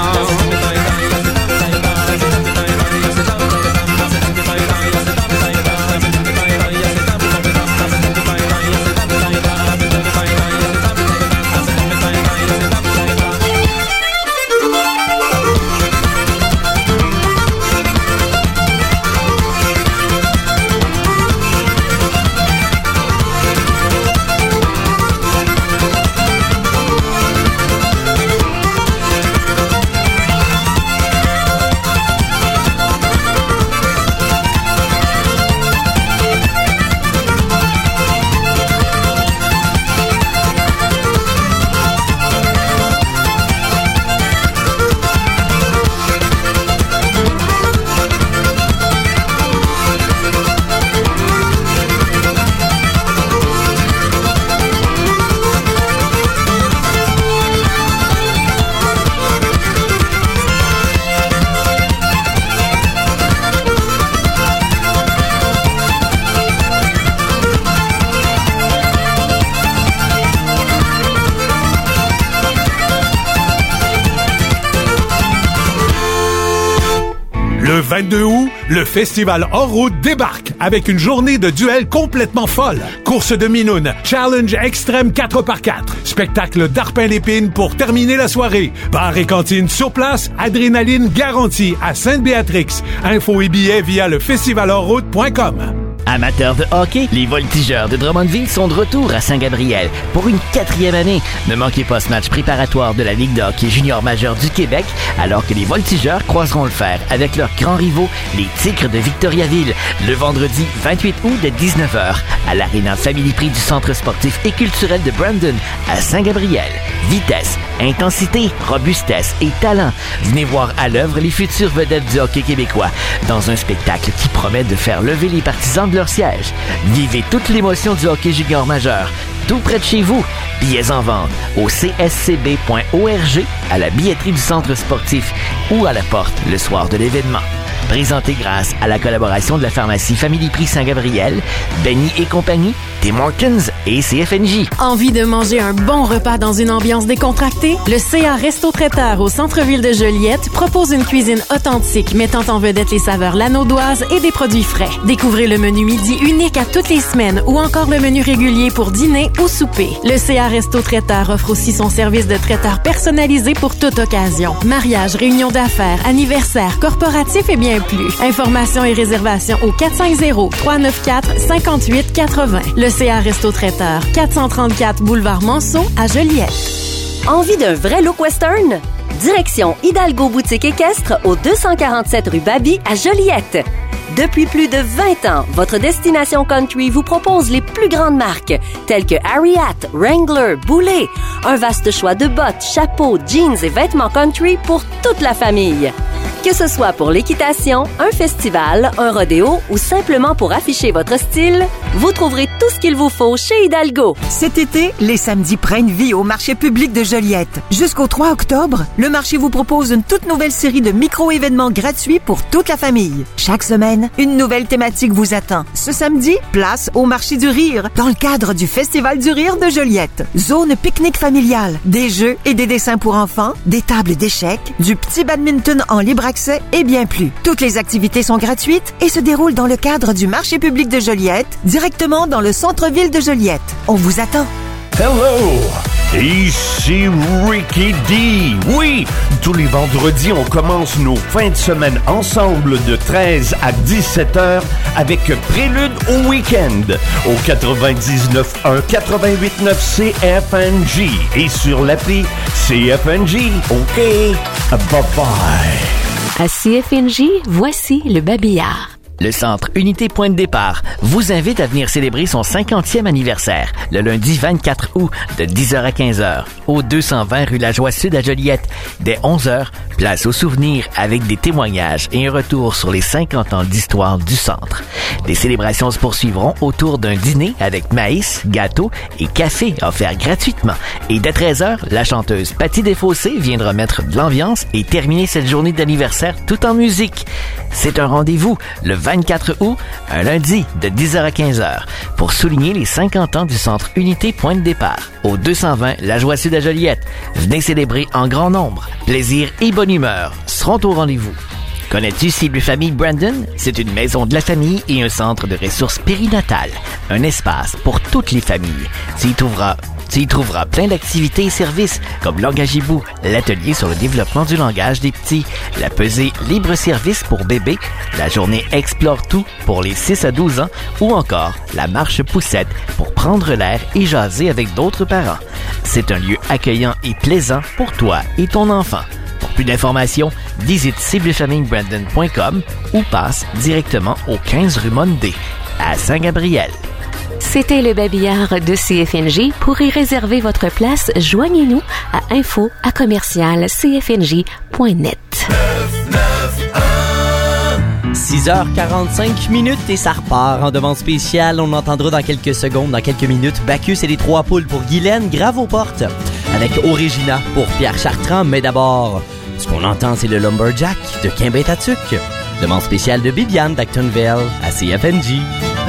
S: Le vingt-deux août, le festival Hors-Route débarque avec une journée de duel complètement folle. Course de Minoune, challenge extrême quatre par quatre, spectacle d'Arpin-l'Épine pour terminer la soirée. Bar et cantine sur place, adrénaline garantie à Sainte-Béatrix. Infos et billets via le festival hors route point com.
E: Amateurs de hockey, les Voltigeurs de Drummondville sont de retour à Saint-Gabriel pour une quatrième année. Ne manquez pas ce match préparatoire de la Ligue de hockey junior majeur du Québec, alors que les Voltigeurs croiseront le fer avec leurs grands rivaux, les Tigres de Victoriaville, le vendredi vingt-huit août dès dix-neuf heures à l'Arena Family Prix du Centre sportif et culturel de Brandon à Saint-Gabriel. Vitesse, intensité, robustesse et talent. Venez voir à l'œuvre les futures vedettes du hockey québécois dans un spectacle qui promet de faire lever les partisans de leur siège. Vivez toute l'émotion du hockey junior majeur, tout près de chez vous. Billets en vente au c s c b point org, à la billetterie du centre sportif ou à la porte le soir de l'événement. Présenté grâce à la collaboration de la pharmacie Family Prix Saint-Gabriel, Benny et compagnie, Tim Hortons et C F N J.
H: Envie de manger un bon repas dans une ambiance décontractée? Le C A Resto-Traiteur au centre-ville de Joliette propose une cuisine authentique mettant en vedette les saveurs lanaudoises et des produits frais. Découvrez le menu midi unique à toutes les semaines ou encore le menu régulier pour dîner ou souper. Le C A Resto-Traiteur offre aussi son service de traiteur personnalisé pour toute occasion. Mariage, réunion d'affaires, anniversaire, corporatif et bien plus. Informations et réservations au quatre cinq zéro, trois neuf quatre, cinq huit quatre zéro. Le C A Resto-Traiteur, quatre cent trente-quatre boulevard Monceau à Joliette.
T: Envie d'un vrai look western? Direction Hidalgo Boutique Équestre au deux cent quarante-sept rue Baby à Joliette. Depuis plus de vingt ans, votre destination country vous propose les plus grandes marques, telles que Ariat, Wrangler, Boulet. Un vaste choix de bottes, chapeaux, jeans et vêtements country pour toute la famille. Que ce soit pour l'équitation, un festival, un rodéo ou simplement pour afficher votre style, vous trouverez tout ce qu'il vous faut chez Hidalgo.
U: Cet été, les samedis prennent vie au marché public de Joliette. Jusqu'au trois octobre, le marché vous propose une toute nouvelle série de micro-événements gratuits pour toute la famille. Chaque semaine, une nouvelle thématique vous attend. Ce samedi, place au marché du rire, dans le cadre du Festival du rire de Joliette. Zone pique-nique familiale, des jeux et des dessins pour enfants, des tables d'échecs, du petit badminton en libre accès et bien plus. Toutes les activités sont gratuites et se déroulent dans le cadre du marché public de Joliette, directement dans le centre-ville de Joliette. On vous attend.
V: Hello! Ici Ricky D. Oui, tous les vendredis, on commence nos fins de semaine ensemble de treize à dix-sept heures avec Prélude au week-end au quatre-vingt-dix-neuf un quatre-vingt-huit neuf C F N G et sur l'appli C F N G. OK, bye-bye.
W: À C F N J, voici le babillard.
E: Le Centre Unité Point de Départ vous invite à venir célébrer son cinquantième anniversaire le lundi vingt-quatre août de dix heures à quinze heures au deux cent vingt rue La Joie Sud à Joliette. Dès onze heures, place aux souvenirs avec des témoignages et un retour sur les cinquante ans d'histoire du centre. Les célébrations se poursuivront autour d'un dîner avec maïs, gâteau et café offerts gratuitement. Et dès treize heures, la chanteuse Patty Desfossés viendra mettre de l'ambiance et terminer cette journée d'anniversaire tout en musique. C'est un rendez-vous le vingt-quatre août, un lundi de dix heures à quinze heures pour souligner les cinquante ans du Centre Unité Point de Départ au deux cent vingt La Joie Sud à Joliette. Venez célébrer en grand nombre. Plaisir et bonne humeur seront au rendez-vous. Connais-tu Cible Famille Brandon? C'est une maison de la famille et un centre de ressources périnatales. Un espace pour toutes les familles. Tu y trouveras Tu y trouveras plein d'activités et services comme Langagibou, l'atelier sur le développement du langage des petits, la pesée libre-service pour bébés, la journée Explore tout pour les six à douze ans ou encore la marche poussette pour prendre l'air et jaser avec d'autres parents. C'est un lieu accueillant et plaisant pour toi et ton enfant. Pour plus d'informations, visite cible famille brandon point com ou passe directement au quinze rue Mondé à Saint-Gabriel.
W: C'était le babillard de C F N J. Pour y réserver votre place, joignez-nous à info à commercial c f n j point net.
B: six heures quarante-cinq minutes et ça repart en demande spéciale. On entendra dans quelques secondes, dans quelques minutes, Bacchus et les trois poules pour Guylaine, Grave aux portes, avec Origina pour Pierre Chartrand. Mais d'abord, ce qu'on entend, c'est le Lumberjack de Quimbé-Tatuc. Demande spéciale de Bibiane d'Actonville à C F N J.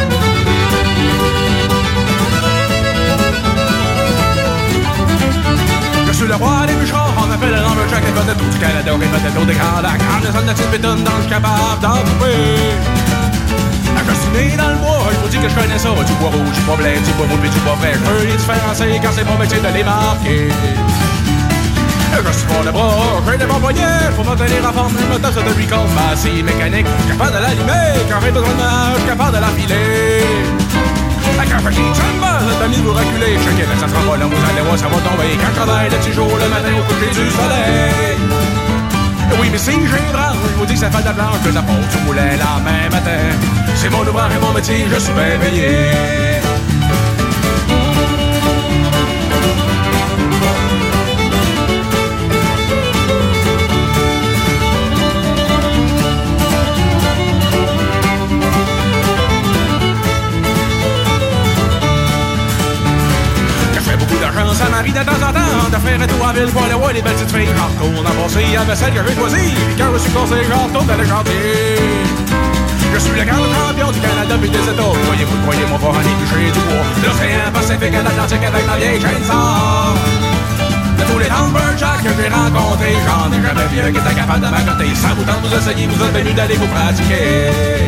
Q: Je suis le roi des bûcherons, on appelle le Lumberjack, les gars de tout du Canada, les gars de l'eau des Canada, quand les hommes de type bétonne, donc je suis capable d'en trouver. Je suis né dans le bois, je vous dis que je connais ça, du bois rouge, du bois blanc, du bois rouge, du bois vert, je peux les différencier quand c'est mon métier de les marquer. Je suis fort de bras, j'ai des bons poignets, pour me tenir en forme, une moteur de recall, ma scie mécanique, capable de l'allumer, quand j'ai besoin de marche, capable de l'enfiler. Quand je dis tremble, t'as mis vous reculer. Je sais que ça sera pas là, vous allez voir, ça va tomber. Quand je travaille le petit jour, le matin au coucher du soleil. Oui, mais si j'ai une branche, je vous dis que ça fait de la blanche, que la peau du moulin la même matin. C'est mon ouvrage et mon métier, je suis bien payé. Ça m'arrive de temps en temps de faire un tour en ville pour aller voir les belles petites filles. Quand on a passé avec celle que j'ai choisie, puis quand je suis passé, je retourne dans le chantier. Je suis le grand champion du Canada puis des États. Croyez-vous, croyez-moi pas, en éplucher du bois. De l'océan Pacifique à l'Atlantique avec ma vieille chaîne sort. De tous les Lumberjacks que j'ai rencontrés, j'en ai jamais vu un qui était capable de m'accoter. Ça vous tente de vous essayer, vous êtes venus d'aller vous pratiquer.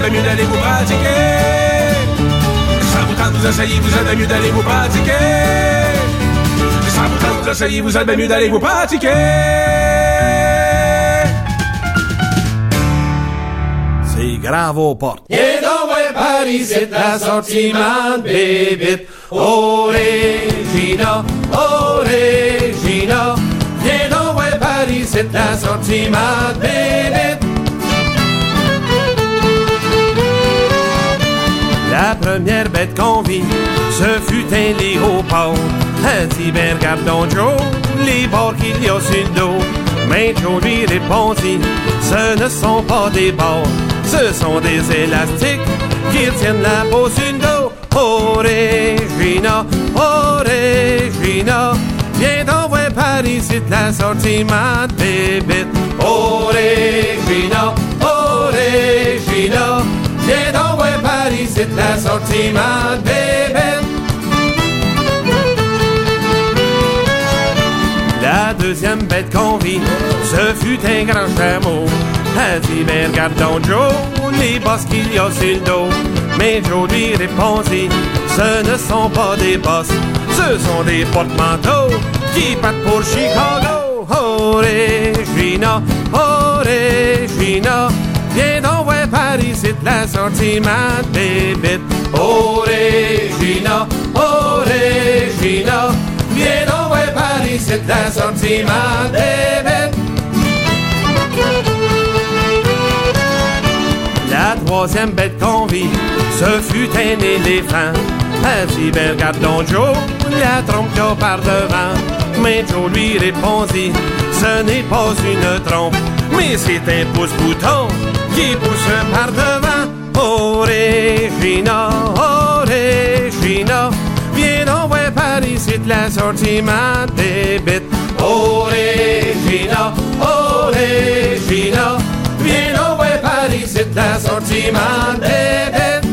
Q: êtes mieux d'aller vous pratiquer. Ça vous tente de vous essayer, vous êtes mieux d'aller vous pratiquer. Ça vous tente de vous essayer, vous êtes mieux d'aller vous pratiquer.
F: C'est grave aux portes.
D: Et donc, ouais, Paris, c'est l'assortiment bébite. Oh, Regina, oh, Regina. Viens donc, ouais, Paris, c'est l'assortiment bébite.
F: La première bête qu'on vit, ce fut un léopard. Un petit ben regarde Joe, les bords qu'il y a sur le dos. Mais Joe lui répondit, ce ne sont pas des bords, ce sont des élastiques qui tiennent la peau sur le dos. Oh Regina, oh Regina, viens donc voir Paris, c'est l'assortiment de bébite.
D: Oh Regina, oh Regina, viens donc voir Paris, c'est l'assortiment de bébite.
F: La deuxième bête qu'on vit, ce fut un grand chameau. Elle dit, mais regarde donc Joe, les bosses qu'il y a sur le dos. Mais Joe lui répondit, ce ne sont pas des bosses, ce sont des porte-manteaux qui partent pour Chicago. Oh Regina, oh Regina, viens donc voir Paris, c'est l'assortiment de bébite.
D: Oh Regina, oh Regina, viens donc voir Paris, c'est l'assortiment de bébite.
F: La troisième bête qu'on vit, ce fut un éléphant. Elle dit, ben regarde donc Joe, la trompe qu'il y a par devant. Mais Joe lui répondit, ce n'est pas une trompe, mais c'est un pouce-bouton qui pousse par devant. Oh Regina, oh Regina, viens donc voir Paris, c'est l'assortiment des bêtes.
D: Oh Regina, oh Regina, viens donc voir Paris, c'est l'assortiment des bêtes.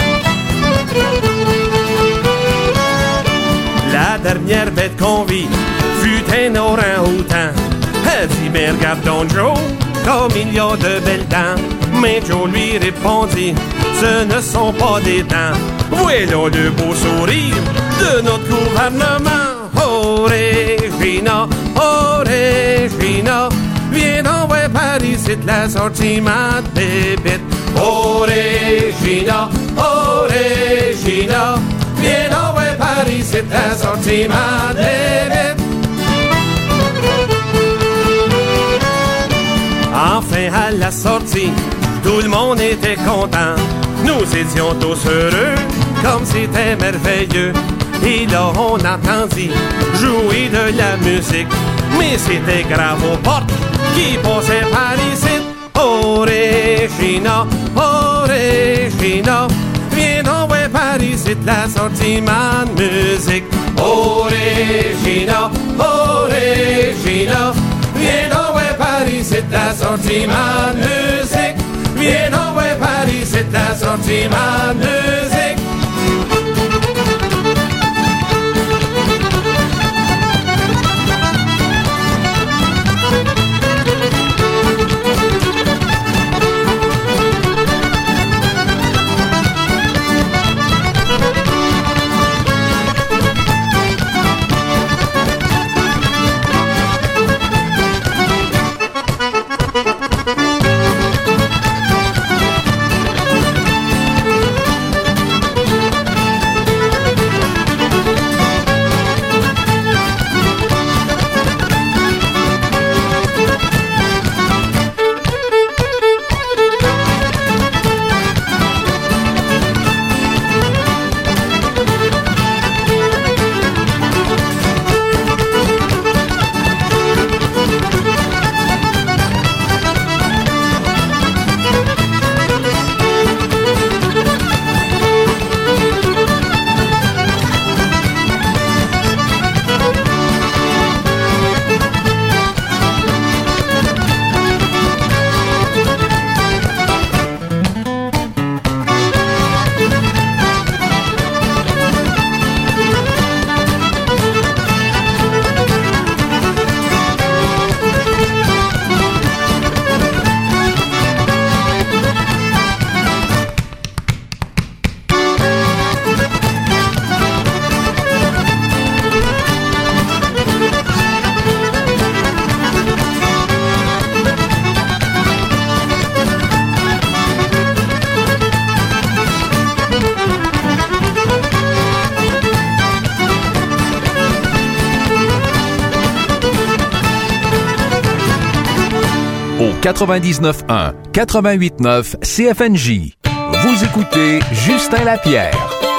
F: La dernière bête qu'on vit fut un orang-outan. Elle dit, mais regarde donc Joe, comme il y a de belles dents. Mais Joe lui répondit, ce ne sont pas des dents, voilà le beau sourire de notre gouvernement. Oh Regina, oh Regina, viens donc voir Paris, c'est l'assortiment de bébite.
D: Oh Regina, oh Regina, viens donc voir Paris, c'est l'assortiment de bébite.
F: Enfin à la sortie, tout le monde était content. Nous étions tous heureux, comme c'était merveilleux. Et là on entendit jouer de la musique, mais c'était grave aux portes qui passaient par ici. Oh Regina, oh Regina, viens donc voir Paris, c'est l'assortiment de musique.
D: Oh Regina, oh Regina, viens donc voir Paris, c'est l'assortiment de musique. Viens donc voir Paris, c'est l'assortiment de musique.
G: quatre-vingt-dix-neuf un quatre-vingt-huit neuf C F N J. Vous écoutez Justin Lapierre.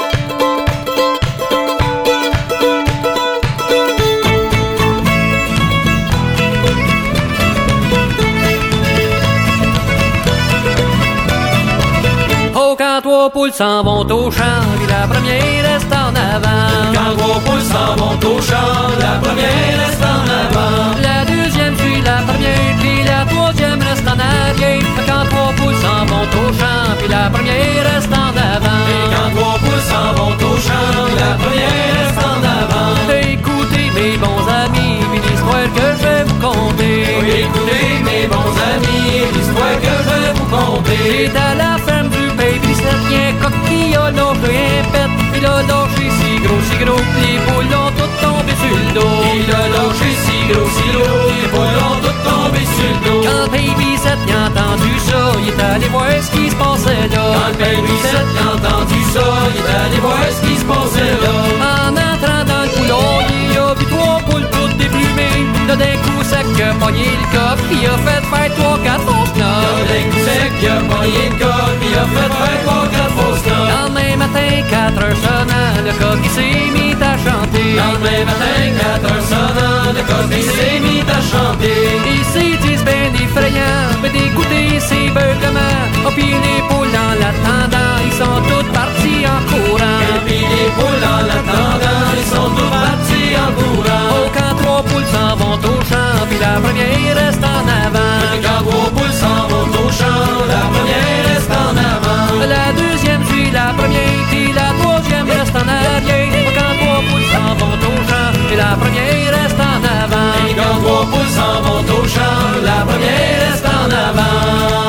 I: Oh, quand trois poules s'en vont au champ, puis la première reste en avant.
D: Quand trois poules s'en vont au champ, la première reste en avant.
I: La deuxième suit la première, puis la troisième reste en arrière. Quand trois poules s'en vont au champ, puis la première reste en avant.
D: Et quand trois poules s'en vont au champ, la première reste en avant.
I: Écoutez mes bons amis, puis l'histoire que je vais vous conter.
D: Oui, écoutez mes bons amis, l'histoire que je vais vous conter.
I: C'est à la ferme du pays, puis c'est rien coquille, a lâché un pet. Il a lâché si gros, si gros, les poules ont toutes tombé sur le dos.
D: Il a lâché si gros, si gros, les poules ont toutes tombé sur le dos.
I: Quand Baby Seth a entendu ça, il est allé voir ce qui se passait là.
D: Quand Baby Seth a entendu ça, il est allé voir ce qui se passait là.
I: En entrant dans le couloir, il a vu trois poules toutes déplumées. Là d'un coup sec, il a pogné le coffre, puis il a fait faire trois, quatre fausses notes.
D: Là d'un coup sec, il a pogné le coffre, puis il a fait faire trois, quatre fausses notes.
I: Lendemain matin, quatre heures sonnant, le coq il s'est mis à chanter.
D: Lendemain matin, quatre heures sonnant, le coq il s'est mis à chanter.
I: Il s'est dit c'est ben effrayant, mais d'écouter ses beuglements. Oh puis les poules en l'attendant, ils sont toutes parties en courant.
D: Et puis les poules en l'attendant, ils sont toutes parties en courant.
I: Oh quand trois poules s'en vont au champ, puis la première reste en avant.
D: Et quand trois poules s'en vont au champ, la première reste en avant.
I: La deuxième suit la première, puis la troisième reste en arrière. Quand trois poules s'en vont au champ, puis la première reste en avant.
D: Et quand trois poules s'en vont au champ, la première reste en avant.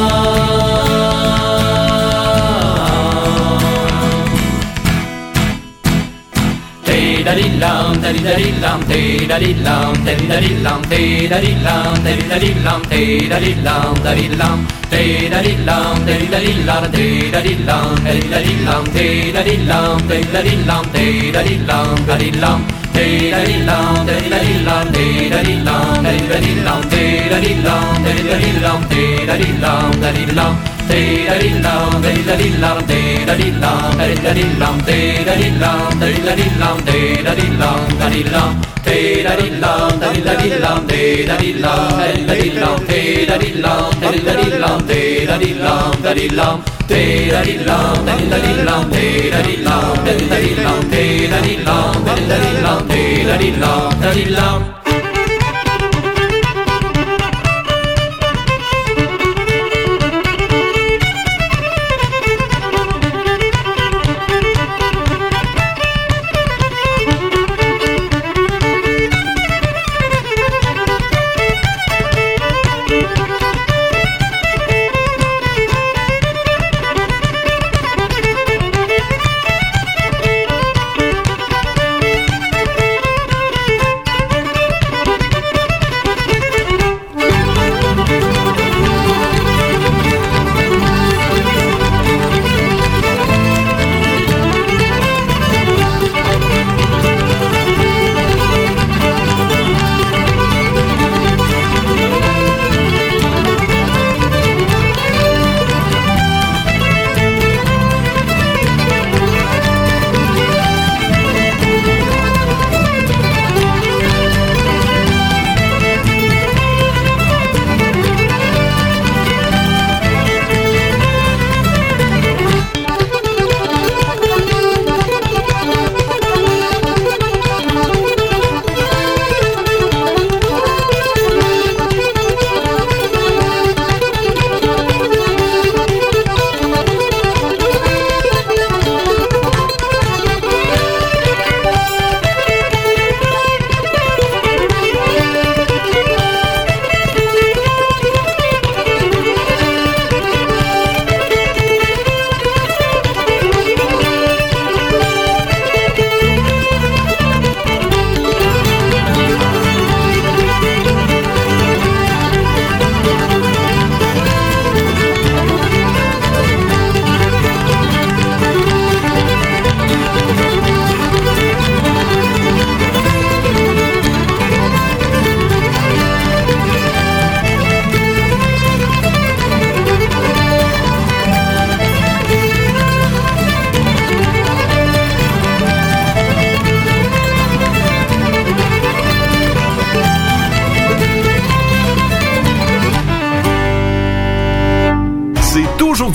I: Te-da-di-lam, te-di-da-di-lam, te-da-di-lam, te-di-da-di-lam, te-da-di-lam, te-di-da-di-lam, te-da-di-lam, da-di-lam. Te-da-di-lam, te-di-da-di-lam, te-da-di-lam, te-di-da-di-lam, te-da-di-lam, te-di-da-di-lam, te-da-di-lam, da-di-lam. Te-da-di-lam, te-di-da-di-lam, te-da-di-lam, te-di-da-di-lam, te-da-di-lam, te-di-da-di-lam, te-da-di-lam, da-di-lam. Te-da-di-lam, te-di-da-di-lam, te-da-di-lam, te-di-da-di-lam, te-da-di-lam, te-di-da-di-lam, te-da-di-lam, da-di-lam. Te-da-di-lam, te-di-da-di-lam, te-da-di-lam, te-di-da-di-lam, te-da-di-lam, te-di-da-di-lam, te-da-di-lam, da-di-lam. Te-da-di-lam, te-di-da-di-lam, te-da-di-lam, te-di-da-di-lam, te-da-di-lam, te-di-da-di-lam, te-da-di-lam, da-di-lam.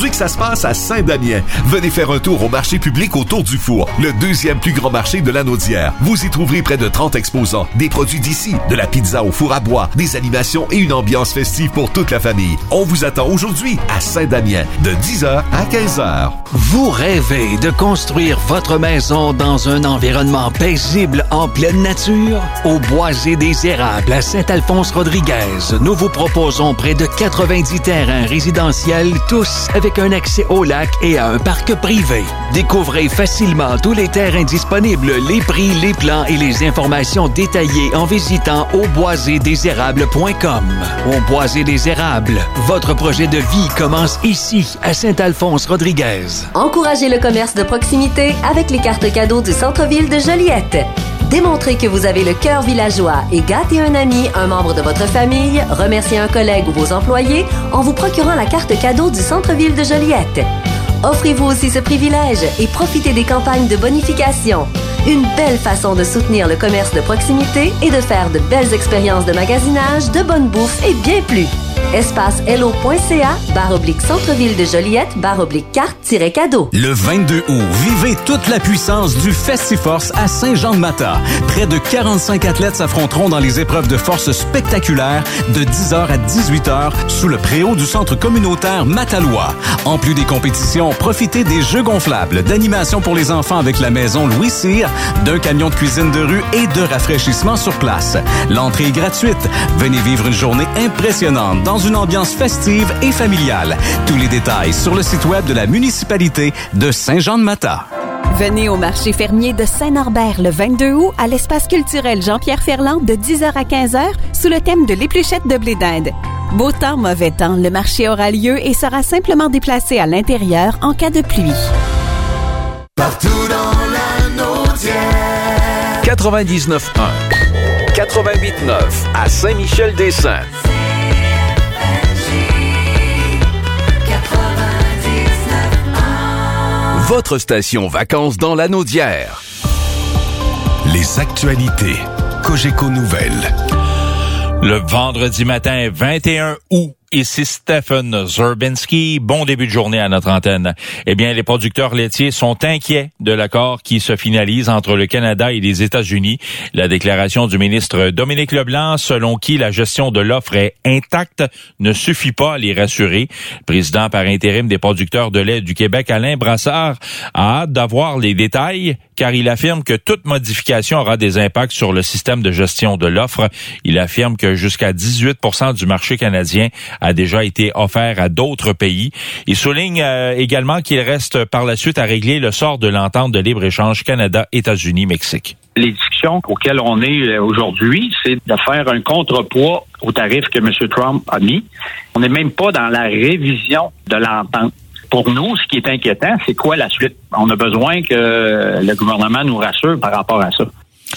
K: aujourd'hui que ça se passe à Saint-Damien. Venez faire un tour au marché public autour du four, le deuxième plus grand marché de la Naudière. Vous y trouverez près de trente exposants, des produits d'ici, de la pizza au four à bois, des animations et une ambiance festive pour toute la famille. On vous attend aujourd'hui à Saint-Damien, de dix heures à quinze heures.
N: Vous rêvez de construire votre maison dans un environnement paisible en pleine nature? Au Boisé des Érables à Saint-Alphonse-Rodriguez, nous vous proposons près de quatre-vingt-dix terrains résidentiels, tous avec un accès au lac et à un parc privé. Découvrez facilement tous les terrains disponibles, les prix, les plans et les informations détaillées en visitant au boisé des érables point com. Au Boisé des Érables, votre projet de vie commence ici, à Saint-Alphonse-Rodriguez.
T: Encouragez le commerce de proximité avec les cartes cadeaux du centre-ville de Joliette. Démontrez que vous avez le cœur villageois et gâtez un ami, un membre de votre famille, remerciez un collègue ou vos employés en vous procurant la carte cadeau du centre-ville de Joliette. Offrez-vous aussi ce privilège et profitez des campagnes de bonification. Une belle façon de soutenir le commerce de proximité et de faire de belles expériences de magasinage, de bonne bouffe et bien plus. Espace hello.ca, barre oblique centre-ville de Joliette, barre oblique carte-cadeau.
A: Le vingt-deux août, vivez toute la puissance du Festiforce à Saint-Jean-de-Mata. Près de quarante-cinq athlètes s'affronteront dans les épreuves de force spectaculaires de dix heures à dix-huit heures sous le préau du centre communautaire Matalois. En plus des compétitions, profitez des jeux gonflables, d'animations pour les enfants avec la maison Louis Cyr, d'un camion de cuisine de rue et de rafraîchissement sur place. L'entrée est gratuite. Venez vivre une journée impressionnante dans une ambiance festive et familiale. Tous les détails sur le site web de la municipalité de Saint-Jean-de-Mata.
M: Venez au marché fermier de Saint-Norbert le vingt-deux août à l'espace culturel Jean-Pierre Ferland de dix heures à quinze heures sous le thème de l'épluchette de blé d'Inde. Beau temps, mauvais temps, le marché aura lieu et sera simplement déplacé à l'intérieur en cas de pluie.
D: Partout dans la Naudière.
G: quatre-vingt-dix-neuf un. quatre-vingt-huit neuf à Saint-Michel-des-Saints. Votre station vacances dans la Naudière.
J: Les actualités. Cogeco Nouvelles.
L: Le vendredi matin vingt et un août. Ici Stephen Zerbinski. Bon début de journée à notre antenne. Eh bien, les producteurs laitiers sont inquiets de l'accord qui se finalise entre le Canada et les États-Unis. La déclaration du ministre Dominique Leblanc, selon qui la gestion de l'offre est intacte, ne suffit pas à les rassurer. Le président par intérim des producteurs de lait du Québec, Alain Brassard, a hâte d'avoir les détails, car il affirme que toute modification aura des impacts sur le système de gestion de l'offre. Il affirme que jusqu'à dix-huit pour cent du marché canadien a déjà été offert à d'autres pays. Il souligne euh, également qu'il reste par la suite à régler le sort de l'entente de libre-échange Canada-États-Unis-Mexique.
X: Les discussions auxquelles on est aujourd'hui, c'est de faire un contrepoids au tarif que M. Trump a mis. On n'est même pas dans la révision de l'entente. Pour nous, ce qui est inquiétant, c'est quoi la suite? On a besoin que le gouvernement nous rassure par rapport à ça.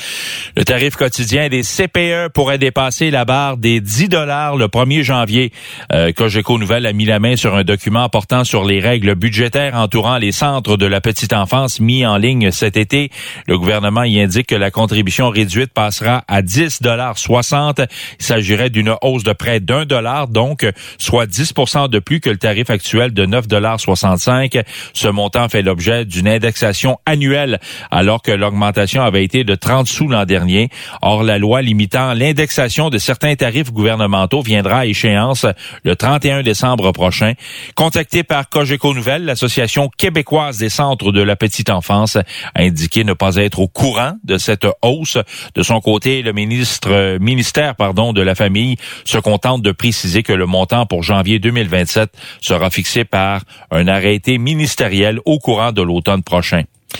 L: Le tarif quotidien des C P E pourrait dépasser la barre des dix dollars le premier janvier. Euh, Cogeco Nouvelles a mis la main sur un document portant sur les règles budgétaires entourant les centres de la petite enfance mis en ligne cet été. Le gouvernement y indique que la contribution réduite passera à dix dollars soixante. Il s'agirait d'une hausse de près d'un dollar, donc soit dix pour cent de plus que le tarif actuel de neuf dollars soixante-cinq. Ce montant fait l'objet d'une indexation annuelle, alors que l'augmentation avait été de trente sous l'an dernier. Or, la loi limitant l'indexation de certains tarifs gouvernementaux viendra à échéance le trente et un décembre prochain. Contacté par Cogeco Nouvelles, l'Association québécoise des centres de la petite enfance a indiqué ne pas être au courant de cette hausse. De son côté, le ministre, ministère pardon, de la Famille se contente de préciser que le montant pour janvier deux mille vingt-sept sera fixé par un arrêté ministériel au courant de l'automne prochain.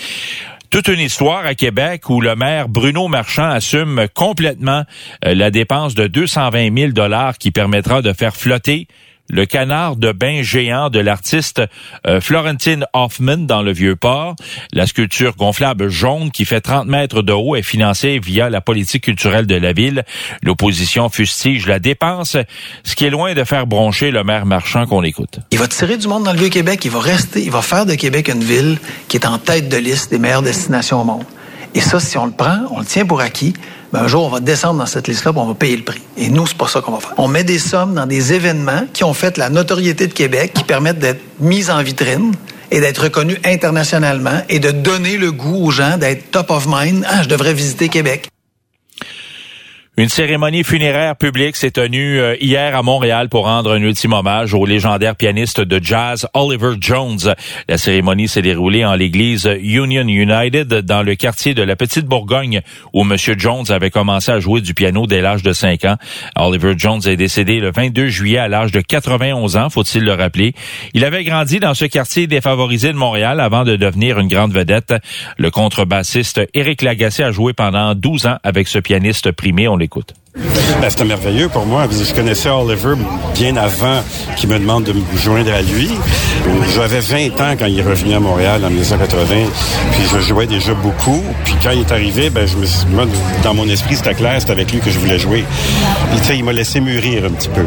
L: Toute une histoire à Québec où le maire Bruno Marchand assume complètement la dépense de deux cent vingt mille dollars qui permettra de faire flotter le canard de bain géant de l'artiste euh, Florentine Hoffman dans le Vieux-Port. La sculpture gonflable jaune qui fait trente mètres de haut est financée via la politique culturelle de la ville. L'opposition fustige la dépense, ce qui est loin de faire broncher le maire Marchand qu'on écoute.
Y: Il va tirer du monde dans le Vieux-Québec, il va rester, il va faire de Québec une ville qui est en tête de liste des meilleures destinations au monde.
C: Et ça, si on le prend, on le tient pour acquis, ben un jour, on va descendre dans cette liste-là, puis on va payer le prix. Et nous, c'est pas ça qu'on va faire. On met des sommes dans des événements qui ont fait la notoriété de Québec, qui permettent d'être mis en vitrine et d'être reconnus internationalement et de donner le goût aux gens d'être top of mind. Ah, je devrais visiter Québec.
L: Une cérémonie funéraire publique s'est tenue hier à Montréal pour rendre un ultime hommage au légendaire pianiste de jazz Oliver Jones. La cérémonie s'est déroulée en l'église Union United dans le quartier de la Petite Bourgogne où M. Jones avait commencé à jouer du piano dès l'âge de cinq ans. Oliver Jones est décédé le vingt-deux juillet à l'âge de quatre-vingt-onze ans, faut-il le rappeler. Il avait grandi dans ce quartier défavorisé de Montréal avant de devenir une grande vedette. Le contrebassiste Éric Lagacé a joué pendant douze ans avec ce pianiste primé. On l'écoute.
O: Ben, c'était merveilleux pour moi. Je connaissais Oliver bien avant qu'il me demande de me joindre à lui. J'avais vingt ans quand il est revenu à Montréal en dix-neuf cent quatre-vingts, puis je jouais déjà beaucoup. Puis quand il est arrivé, ben, je me suis, moi, dans mon esprit, c'était clair, c'était avec lui que je voulais jouer. Puis, tu sais, il m'a laissé mûrir un petit peu.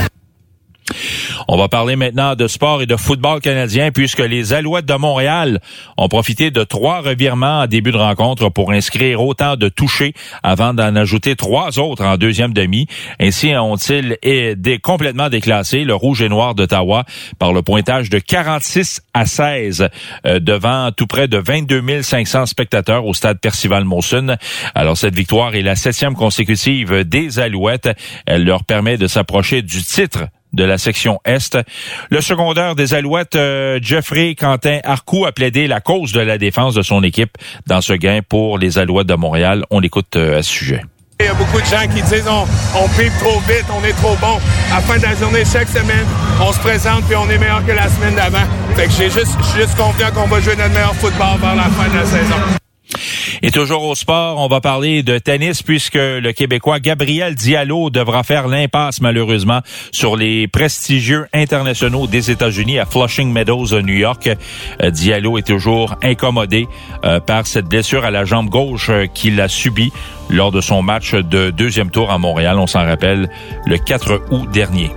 L: On va parler maintenant de sport et de football canadien puisque les Alouettes de Montréal ont profité de trois revirements en début de rencontre pour inscrire autant de touchés avant d'en ajouter trois autres en deuxième demi. Ainsi ont-ils aidé complètement déclassé le Rouge et Noir d'Ottawa par le pointage de quarante-six à seize euh, devant tout près de vingt-deux mille cinq cents spectateurs au stade Percival-Molson. Alors cette victoire est la septième consécutive des Alouettes. Elle leur permet de s'approcher du titre de la section Est. Le secondaire des Alouettes, euh, Jeffrey Quentin Arcou, a plaidé la cause de la défense de son équipe dans ce gain pour les Alouettes de Montréal. On l'écoute euh, à ce sujet.
F: Il y a beaucoup de gens qui disent on, on pipe trop vite, on est trop bon. À la fin de la journée, chaque semaine, on se présente puis on est meilleur que la semaine d'avant. Fait que j'ai juste, je suis juste confiant qu'on va jouer notre meilleur football vers la fin de la saison.
L: Et toujours au sport, on va parler de tennis puisque le Québécois Gabriel Diallo devra faire l'impasse malheureusement sur les prestigieux internationaux des États-Unis à Flushing Meadows, New York. Euh, Diallo est toujours incommodé euh, par cette blessure à la jambe gauche euh, qu'il a subie lors de son match de deuxième tour à Montréal. On s'en rappelle le quatre août dernier.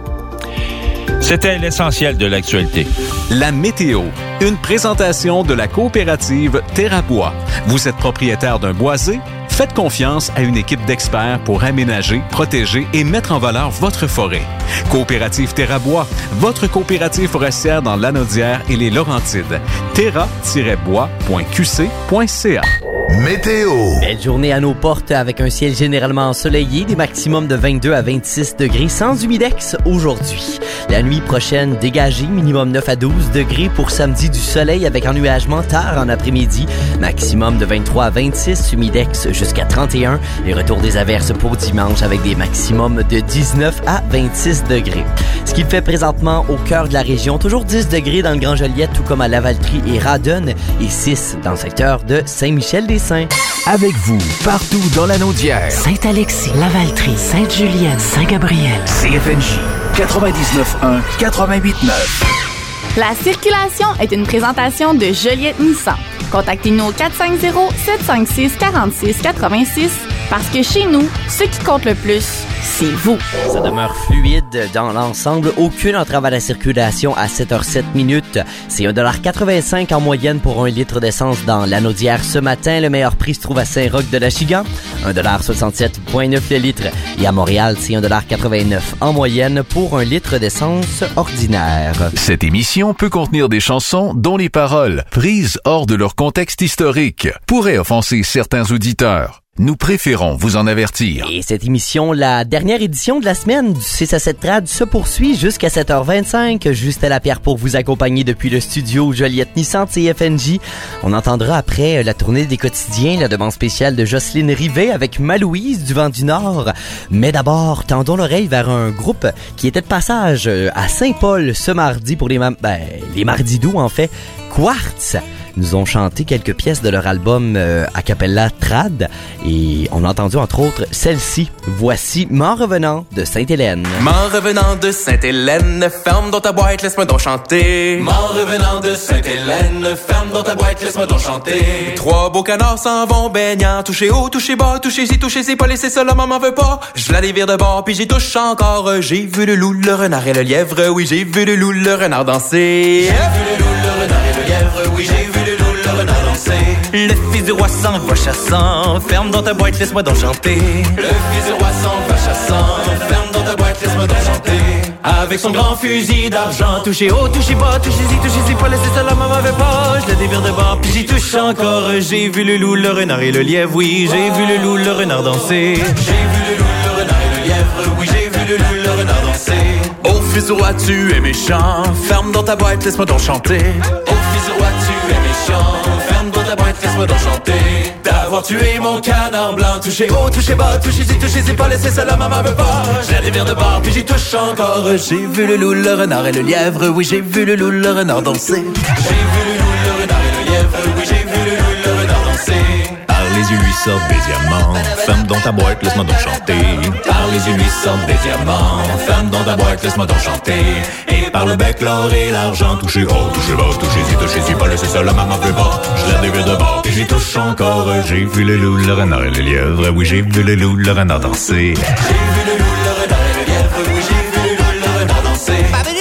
L: C'était l'essentiel de l'actualité.
A: La météo. Une présentation de la coopérative TerraBois. Vous êtes propriétaire d'un boisé? Faites confiance à une équipe d'experts pour aménager, protéger et mettre en valeur votre forêt. Coopérative TerraBois, votre coopérative forestière dans l'Anaudière et les Laurentides. terra tiret bois point q c point c a.
B: Météo. Belle journée à nos portes avec un ciel généralement ensoleillé, des maximums de vingt-deux à vingt-six degrés sans humidex aujourd'hui. La nuit prochaine dégagée, minimum neuf à douze degrés pour samedi du soleil avec ennuagement tard en après-midi, maximum de vingt-trois à vingt-six, humidex jusqu'à trente et un et retour des averses pour dimanche avec des maximums de dix-neuf à vingt-six degrés. Ce qui fait présentement au cœur de la région, toujours dix degrés dans le Grand Joliette tout comme à Lavaltrie et Radon et six dans le secteur de Saint-Michel-des-Saints.
G: Avec vous, partout dans l'Anaudière.
P: Saint-Alexis, Lavaltrie, Sainte-Julienne, Saint-Gabriel.
G: C F N J quatre-vingt-dix-neuf un, quatre-vingt-huit neuf.
R: La circulation est une présentation de Joliette Nissan. Contactez-nous au quatre cinq zéro, sept cinq six, quatre six huit six parce que chez nous, ce qui compte le plus, c'est vous.
B: Ça demeure fluide dans l'ensemble. Aucune entrave à la circulation à sept heures sept minutes. C'est un dollar quatre-vingt-cinq en moyenne pour un litre d'essence dans l'Anaudière ce matin. Le meilleur prix se trouve à Saint-Roch-de-l'Achigan. un dollar soixante-sept virgule neuf le litre. Et à Montréal, c'est un dollar quatre-vingt-neuf en moyenne pour un litre d'essence ordinaire.
G: Cette émission peut contenir des chansons dont les paroles, prises hors de leur contexte historique, pourraient offenser certains auditeurs. Nous préférons vous en avertir.
B: Et cette émission, la dernière édition de la semaine du six à sept Trad, se poursuit jusqu'à sept heures vingt-cinq. Justin Lapierre pour vous accompagner depuis le studio Joliette Nissan de C F N J. On entendra après la tournée des quotidiens, la demande spéciale de Jocelyne Rivet avec Malouise du Vent du Nord. Mais d'abord, tendons l'oreille vers un groupe qui était de passage à Saint-Paul ce mardi pour les, ma- ben, les mardis d'août en fait. Quartz nous ont chanté quelques pièces de leur album euh, a cappella Trad et on a entendu entre autres celle-ci. Voici M'en revenant de Sainte-Hélène.
Q: M'en revenant de Sainte-Hélène, ferme dans ta boîte, laisse-moi donc chanter. M'en revenant de Sainte-Hélène, ferme dans ta boîte, laisse-moi donc chanter. Trois beaux canards s'en vont baignant, toucher haut, toucher bas, toucher ci, toucher ci, pas laisser ça, la maman veut pas. Je la dévire de bord, puis j'y touche encore. J'ai vu le loup, le renard et le lièvre, oui j'ai vu le loup, le renard danser. J'ai vu le loup, le renard et le lièvre, oui j'ai vu le loup, le renard danser.
H: Le fils du roi s'en va chassant. Ferme dans ta boîte, laisse-moi donc chanter.
D: Le fils du roi s'en va chassant. Ferme dans ta boîte, laisse-moi donc chanter.
H: Avec son grand fusil d'argent, touchez haut, touchez bas, touchez-y, touchez-y pas, laissez ça la maman veut pas. Je le dévire de bord, puis j'y touche encore. J'ai vu le loup, le renard et le lièvre, oui, j'ai vu le loup, le renard danser.
D: J'ai vu le loup, le renard et le lièvre, oui, j'ai vu le loup, le renard danser.
H: Oh fils du roi, tu es méchant, ferme dans ta boîte, laisse-moi donc chanter.
D: Oh fils du roi, tu es méchant, ferme dans ta boîte, laisse-moi donc chanter.
H: D'avoir tué mon canard blanc, touché haut, touché bas, touchez-y, touchez-y pas, laissez ça la maman veut pas. Je la dévire de bord, puis j'y touche encore. J'ai vu le loup, le renard et le lièvre, oui, j'ai vu le loup, le renard danser.
D: J'ai vu le loup, le renard et le lièvre, oui, j'ai vu le loup, le renard danser.
H: Par les yeux lui sortent des diamants, ferme dans ta boîte, laisse-moi donc chanter.
D: Par les yeux lui sortent des diamants, ferme dans ta boîte, laisse-moi donc chanter.
H: Et par le bec, l'or et l'argent, touchez haut, touchez bas, touchez-y, touchez-y pas, laissez ça la maman veut pas. Je la dévire de bord, puis j'y touche encore. J'ai vu le loup, le renard et le lièvre, oui, j'ai vu le loup, le renard danser.
D: J'ai vu le loup, le renard et le lièvre, oui, j'ai vu le loup, le renard danser.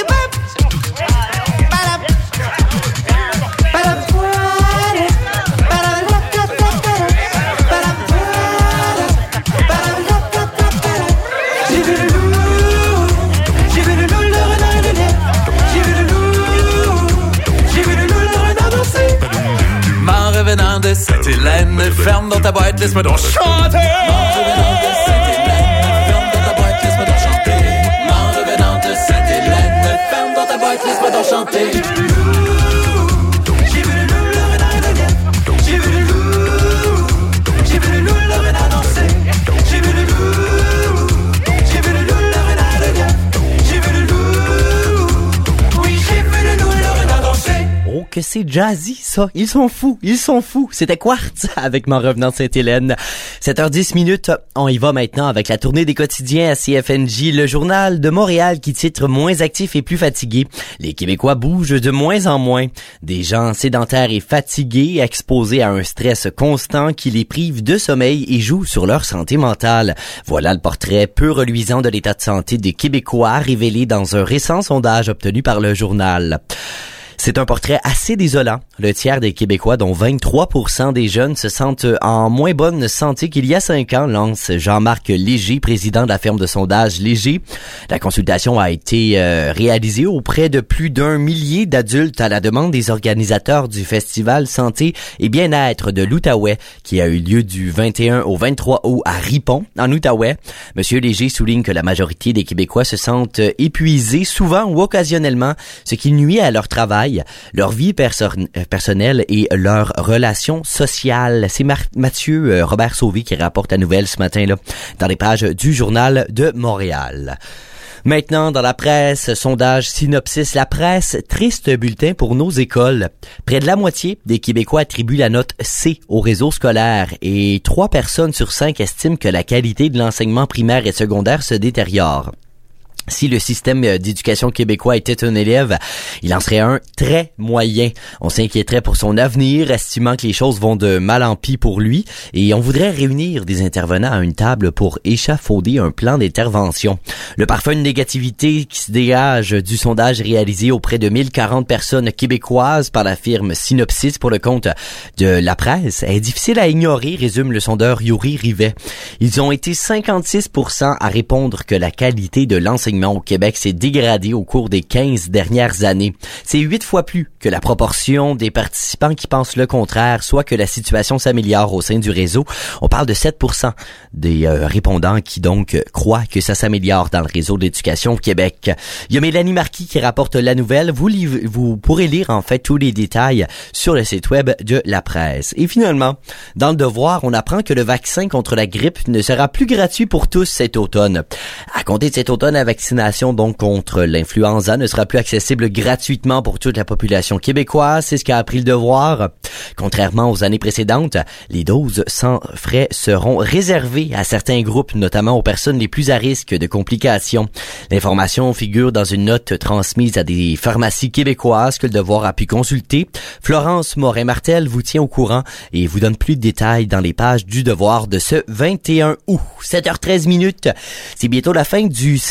H: Revenant de Sainte-Hélène, ferme dans ta boîte, laisse-moi donc chanter.
D: M'en revenant de Sainte-Hélène, ferme dans ta boîte, laisse-moi donc chanter. M'en revenant de Sainte-Hélène, ferme dans ta boîte, laisse-moi donc chanter. J'ai vu le loup, le renard et le lièvre. J'ai vu le loup, j'ai vu le loup, le renard danser. J'ai vu le loup, j'ai vu le loup, le renard et le lièvre. J'ai vu le loup, oui, j'ai vu le loup, le renard danser.
B: Oh, que c'est jazzy, ça. Ils sont fous, ils sont fous. C'était Quartz avec M'en revenant de Sainte-Hélène. sept heures dix minutes, on y va maintenant avec la tournée des quotidiens à C F N J, le journal de Montréal qui titre « Moins actifs et plus fatigués ». Les Québécois bougent de moins en moins. Des gens sédentaires et fatigués, exposés à un stress constant qui les prive de sommeil et joue sur leur santé mentale. Voilà le portrait peu reluisant de l'état de santé des Québécois révélé dans un récent sondage obtenu par le journal. C'est un portrait assez désolant. Le tiers des Québécois, dont vingt-trois pour cent des jeunes, se sentent en moins bonne santé qu'il y a cinq ans, lance Jean-Marc Léger, président de la firme de sondage Léger. La consultation a été euh, réalisée auprès de plus d'un millier d'adultes à la demande des organisateurs du Festival Santé et Bien-être de l'Outaouais, qui a eu lieu du vingt et un au vingt-trois août à Ripon, en Outaouais. Monsieur Léger souligne que la majorité des Québécois se sentent épuisés, souvent ou occasionnellement, ce qui nuit à leur travail, leur vie perso- personnelle et leurs relations sociales. C'est Mar- Mathieu euh, Robert Sauvé qui rapporte la nouvelle ce matin-là dans les pages du Journal de Montréal. Maintenant, dans la presse, sondage Synopsis, la presse, triste bulletin pour nos écoles. Près de la moitié des Québécois attribuent la note C au réseau scolaire et trois personnes sur cinq estiment que la qualité de l'enseignement primaire et secondaire se détériore. Si le système d'éducation québécois était un élève, il en serait un très moyen. On s'inquiéterait pour son avenir, estimant que les choses vont de mal en pis pour lui, et on voudrait réunir des intervenants à une table pour échafauder un plan d'intervention. Le parfum de négativité qui se dégage du sondage réalisé auprès de mille quarante personnes québécoises par la firme Synopsis pour le compte de la presse est difficile à ignorer, résume le sondeur Yuri Rivet. Ils ont été cinquante-six pour cent à répondre que la qualité de l'enseignement au Québec s'est dégradé au cours des quinze dernières années. C'est huit fois plus que la proportion des participants qui pensent le contraire, soit que la situation s'améliore au sein du réseau. On parle de sept pour cent des euh, répondants qui donc croient que ça s'améliore dans le réseau d'éducation au Québec. Il y a Mélanie Marquis qui rapporte la nouvelle. Vous, li- vous pourrez lire en fait tous les détails sur le site web de la presse. Et finalement, dans le Devoir, on apprend que le vaccin contre la grippe ne sera plus gratuit pour tous cet automne. À compter de cet automne, la vaccination donc contre l'influenza ne sera plus accessible gratuitement pour toute la population québécoise. C'est ce qu'a appris le Devoir. Contrairement aux années précédentes, les doses sans frais seront réservées à certains groupes, notamment aux personnes les plus à risque de complications. L'information figure dans une note transmise à des pharmacies québécoises que le Devoir a pu consulter. Florence Morin-Martel vous tient au courant et vous donne plus de détails dans les pages du Devoir de ce vingt et un août. sept heures treize minutes. C'est bientôt la fin du six à sept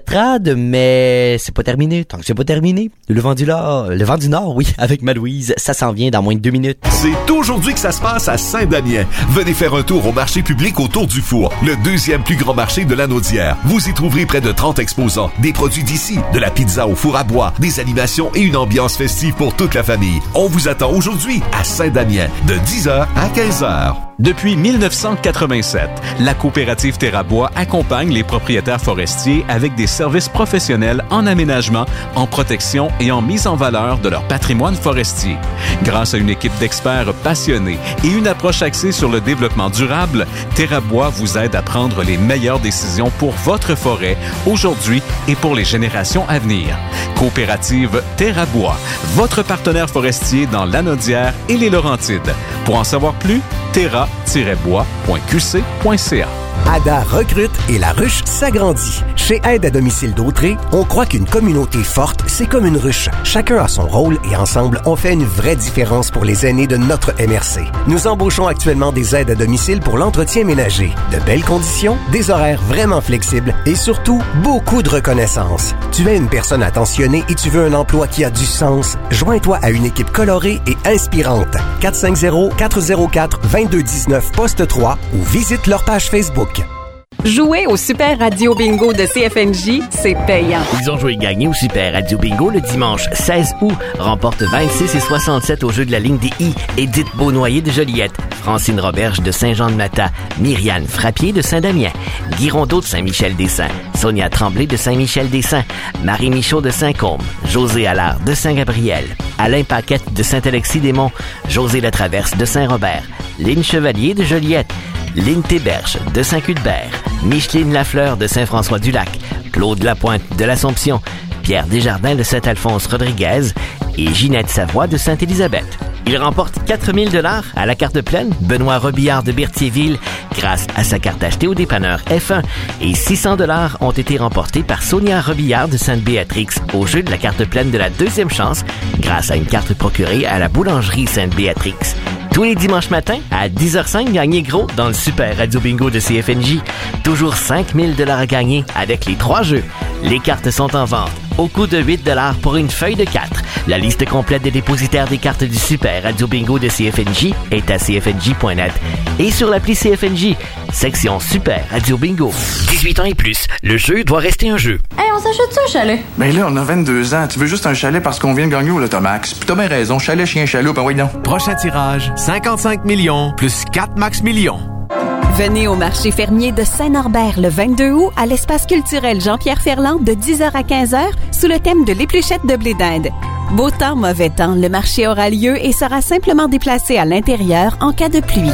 B: l'estrade, mais c'est pas terminé. Tant que c'est pas terminé, le vent du Nord, le vent du Nord, oui, avec Malouise, ça s'en vient dans moins de deux minutes.
K: C'est aujourd'hui que ça se passe à Saint-Damien. Venez faire un tour au marché public autour du four, le deuxième plus grand marché de la Naudière. Vous y trouverez près de trente exposants, des produits d'ici, de la pizza au four à bois, des animations et une ambiance festive pour toute la famille. On vous attend aujourd'hui à Saint-Damien, de dix heures à quinze heures.
A: Depuis mille neuf cent quatre-vingt-sept, la coopérative Terrabois accompagne les propriétaires forestiers avec des services professionnels en aménagement, en protection et en mise en valeur de leur patrimoine forestier. Grâce à une équipe d'experts passionnés et une approche axée sur le développement durable, Terrabois vous aide à prendre les meilleures décisions pour votre forêt aujourd'hui et pour les générations à venir. Coopérative Terrabois, votre partenaire forestier dans Lanaudière et les Laurentides. Pour en savoir plus, terra tiret bois point q c point c a.
E: Ada recrute et la ruche s'agrandit. Chez Aide à domicile d'Autré, on croit qu'une communauté forte, c'est comme une ruche. Chacun a son rôle et ensemble, on fait une vraie différence pour les aînés de notre M R C. Nous embauchons actuellement des aides à domicile pour l'entretien ménager. De belles conditions, des horaires vraiment flexibles et surtout, beaucoup de reconnaissance. Tu es une personne attentionnée et tu veux un emploi qui a du sens? Joins-toi à une équipe colorée et inspirante. quatre cinq zéro, quatre zéro quatre, deux deux un neuf, poste trois ou visite leur page Facebook.
M: Jouer au Super Radio Bingo de C F N J, c'est payant.
S: Ils ont joué gagné au Super Radio Bingo le dimanche seize août. Remporte vingt-six et soixante-sept au jeu de la ligne des I. Édith Beaunoyer de Joliette, Francine Roberge de Saint-Jean-de-Mata, Myriane Frappier de Saint-Damien, Guy Rondeau de Saint-Michel-des-Saints, Sonia Tremblay de Saint-Michel-des-Saints, Marie Michaud de Saint-Côme, José Allard de Saint-Gabriel, Alain Paquette de Saint-Alexis-des-Monts, José Latraverse de Saint-Robert, Lynne Chevalier de Joliette, Lynne Théberge de Saint-Cuthbert, Micheline Lafleur de Saint-François-du-Lac, Claude Lapointe de l'Assomption, Pierre Desjardins de Saint-Alphonse-Rodriguez et Ginette Savoie de Sainte-Élisabeth. Il remporte quatre mille dollars à la carte pleine, Benoît Robillard de Berthierville, grâce à sa carte achetée au dépanneur F un, et six cents dollars ont été remportés par Sonia Robillard de Sainte-Béatrix au jeu de la carte pleine de la deuxième chance, grâce à une carte procurée à la boulangerie Sainte-Béatrix. Tous les dimanches matins, à dix heures cinq, gagnez gros dans le Super Radio Bingo de C F N J. Toujours cinq mille dollars à gagner avec les trois jeux. Les cartes sont en vente au coût de huit dollars pour une feuille de quatre. La liste complète des dépositaires des cartes du Super Radio Bingo de C F N J est à c f n j point net et sur l'appli C F N J, section Super Radio Bingo. dix-huit ans et plus, le jeu doit rester un jeu.
U: Hey, on s'achète ça, un chalet?
V: Ben là, on a vingt-deux ans. Tu veux juste un chalet parce qu'on vient de gagner au Lotomax. Puis t'as bien raison, chalet, chien, chaloupe, ah oui, non.
Y: Prochain tirage, cinquante-cinq millions plus quatre max millions.
M: Venez au marché fermier de Saint-Norbert le vingt-deux août à l'espace culturel Jean-Pierre Ferland de dix heures à quinze heures sous le thème de l'épluchette de blé d'Inde. Beau temps, mauvais temps, le marché aura lieu et sera simplement déplacé à l'intérieur en cas de pluie.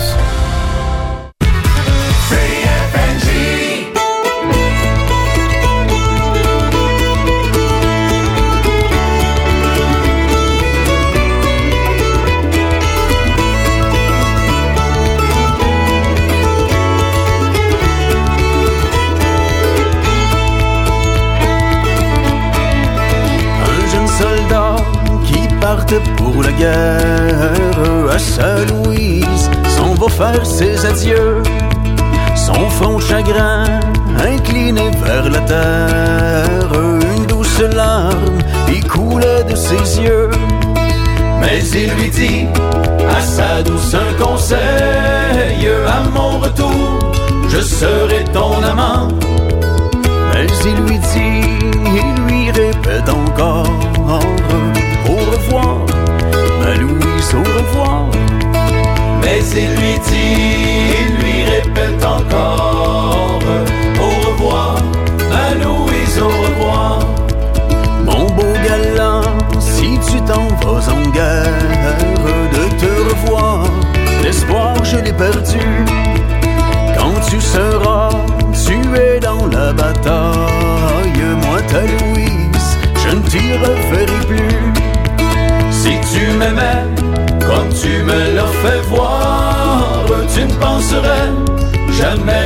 Z: Pour la guerre à Saint-Louise, s'en va faire ses adieux, son front chagrin incliné vers la terre, une douce larme y coulait de ses yeux. Mais il lui dit à sa douce un conseil, à mon retour, je serai ton amant. Mais il lui dit, il lui répète encore, au revoir, ma Louise, au revoir. Mais il lui dit, il lui répète encore, au revoir, ma Louise, au revoir. Mon beau galant, si tu t'en vas en guerre, de te revoir, l'espoir je l'ai perdu. Quand tu seras tué dans la bataille, moi ta Louise, je ne t'y reverrai plus. Si tu m'aimais comme tu me l'as fait voir, tu ne penserais jamais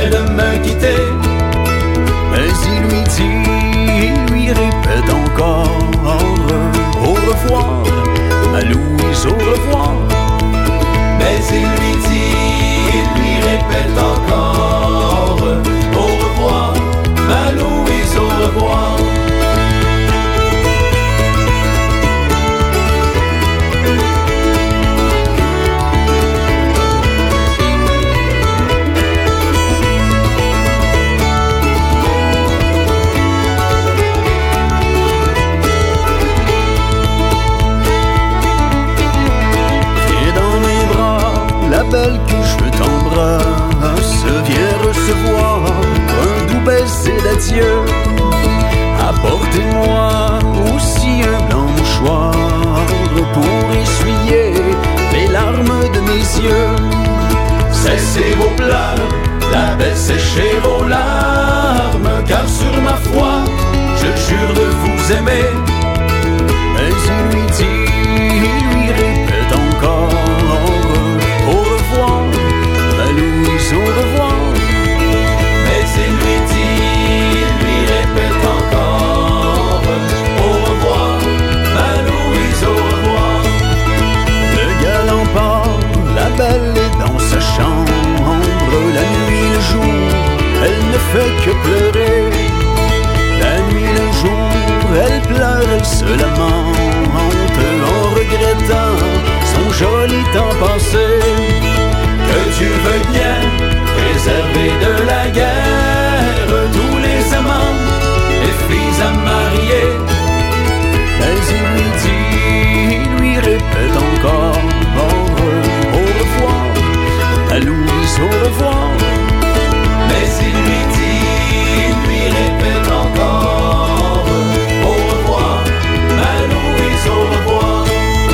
Z: baiser d'adieu. Apportez-moi aussi un blanc mouchoir pour essuyer les larmes de mes yeux. Cessez vos pleurs, la belle, séchez vos larmes, car sur ma foi, je jure de vous aimer. Mais il lui dit, il lui répète encore, au revoir, ma Louise, au revoir. Mais il lui dit, il lui répète encore, au revoir, ma Louise, au revoir. Le galant part, la belle est dans sa chambre, la nuit, le jour, elle ne fait que pleurer. La nuit, le jour, elle pleure, elle se lamente en regrettant son joli temps passé. Que Dieu veuille bien préserver de la guerre tous les amants et filles à marier. Mais il lui dit, il lui répète encore, au revoir, à Louise, au revoir. Mais il lui dit, il lui répète encore, au revoir, ma Louise, au revoir.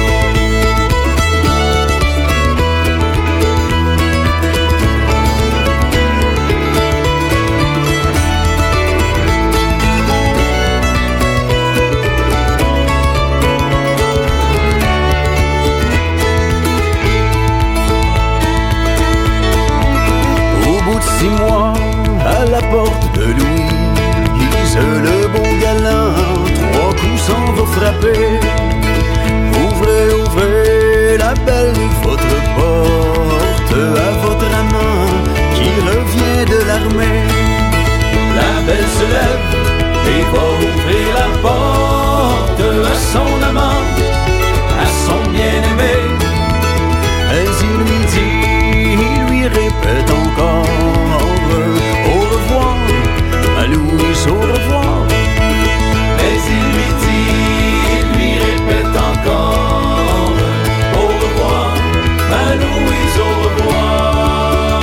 Z: Six mois à la porte de Louise, le bon galant, trois coups s'en va frapper. Ouvrez, ouvrez la belle votre porte à votre amant qui revient de l'armée. La belle se lève et va ouvrir la porte à son amant, à son bien-aimé. Mais il lui dit, il lui répète encore, au revoir, à Louise, au revoir. Mais il lui dit, il lui répète encore, au revoir, à Louise, au revoir.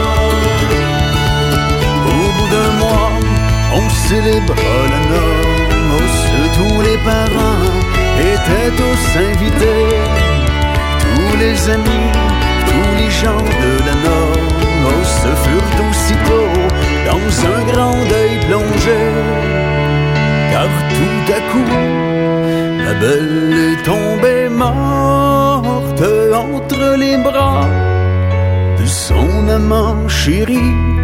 Z: Au bout d'un mois, on célébra la noce, tous les parents étaient tous invités, tous les amis, tous les gens de la noce furent aussitôt dans un grand deuil plongé. Car tout à coup, la belle est tombée morte entre les bras de son amant chéri.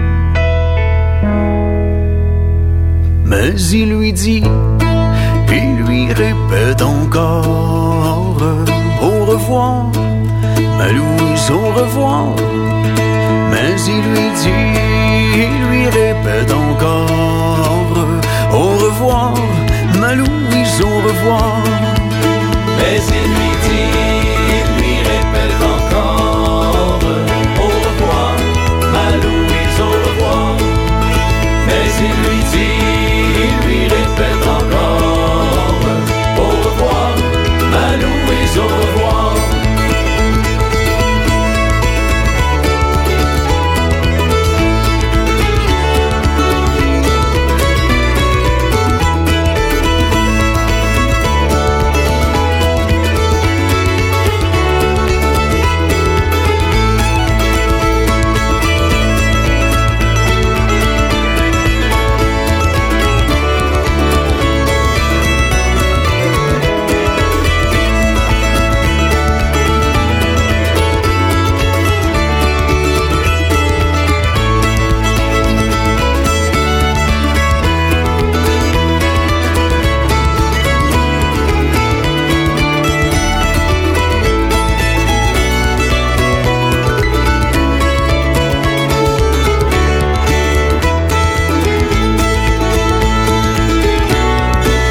Z: Mais il lui dit, il lui répète encore, au revoir, ma Louise, au revoir. Mais il lui dit, il lui répète encore, au revoir, ma Louise, au revoir. Mais il lui dit, il lui répète encore, au revoir, ma Louise, au revoir. Mais il lui dit, il lui répète encore, au revoir, ma Louise, au revoir.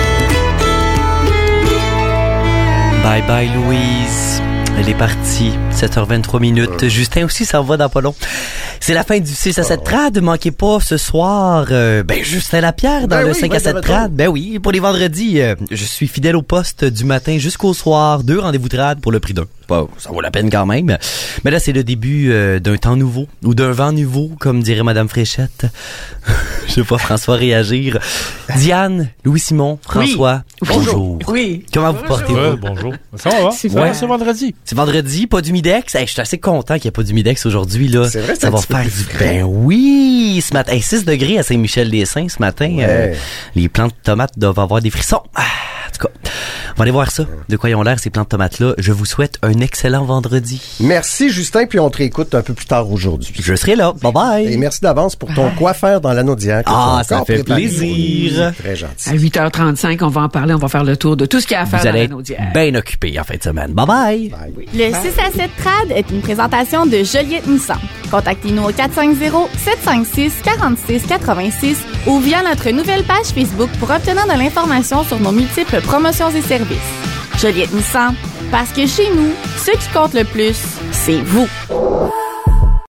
B: Bye bye Louise, elle est partie. sept heures vingt-trois minutes. Justin aussi s'en va dans pas long. C'est la fin du six à sept trad. Manquez pas ce soir, euh, ben, Justin Lapierre dans
E: ben
B: le
E: oui,
B: cinq à sept trad. Ben oui, pour les vendredis, euh, je suis fidèle au poste du matin jusqu'au soir. Deux rendez-vous trad pour le prix d'un. Bah, ça vaut la peine quand même. Mais là, c'est le début euh, d'un temps nouveau ou d'un vent nouveau, comme dirait Madame Fréchette. Je sais pas, François réagir. Diane, Louis-Simon, François,
I: oui.
B: bonjour.
I: Oui.
B: Comment vous portez-vous?
L: Ouais, bonjour. Ça va?
I: C'est
B: ouais.
L: C'est vendredi.
B: C'est vendredi, pas d'humidex. Hey, je suis assez content qu'il n'y ait pas d'humidex aujourd'hui, là.
E: C'est vrai,
B: ça va faire du ben oui, ce matin. Hey, six degrés à Saint-Michel-des-Saints ce matin.
E: Ouais.
B: Euh, les plants de tomates doivent avoir des frissons. Ah, en tout cas, on va aller voir ça. De quoi ils ont l'air, ces plants de tomates-là. Je vous souhaite un excellent vendredi.
E: Merci, Justin, puis on te réécoute un peu plus tard aujourd'hui.
B: Je serai là. Bye bye.
E: Et merci d'avance pour ton quoi faire dans l'anneau d'hier.
B: Ah, ça fait plaisir.
E: Très gentil.
I: À huit heures trente-cinq, on va en parler. On va faire le tour de tout ce qu'il y a à faire
B: Vous
I: dans
B: allez
I: l'anneau d'hier.
B: être bien occupé en fin de semaine. Bye bye.
E: Bye.
R: Le six à sept trad est une présentation de Joliette Nissan. Contactez-nous au quatre cinq zéro, sept cinq six, quatre six huit six ou via notre nouvelle page Facebook pour obtenir de l'information sur nos multiples promotions et services. Joliette Nissan, parce que chez nous, ce qui compte le plus, c'est vous.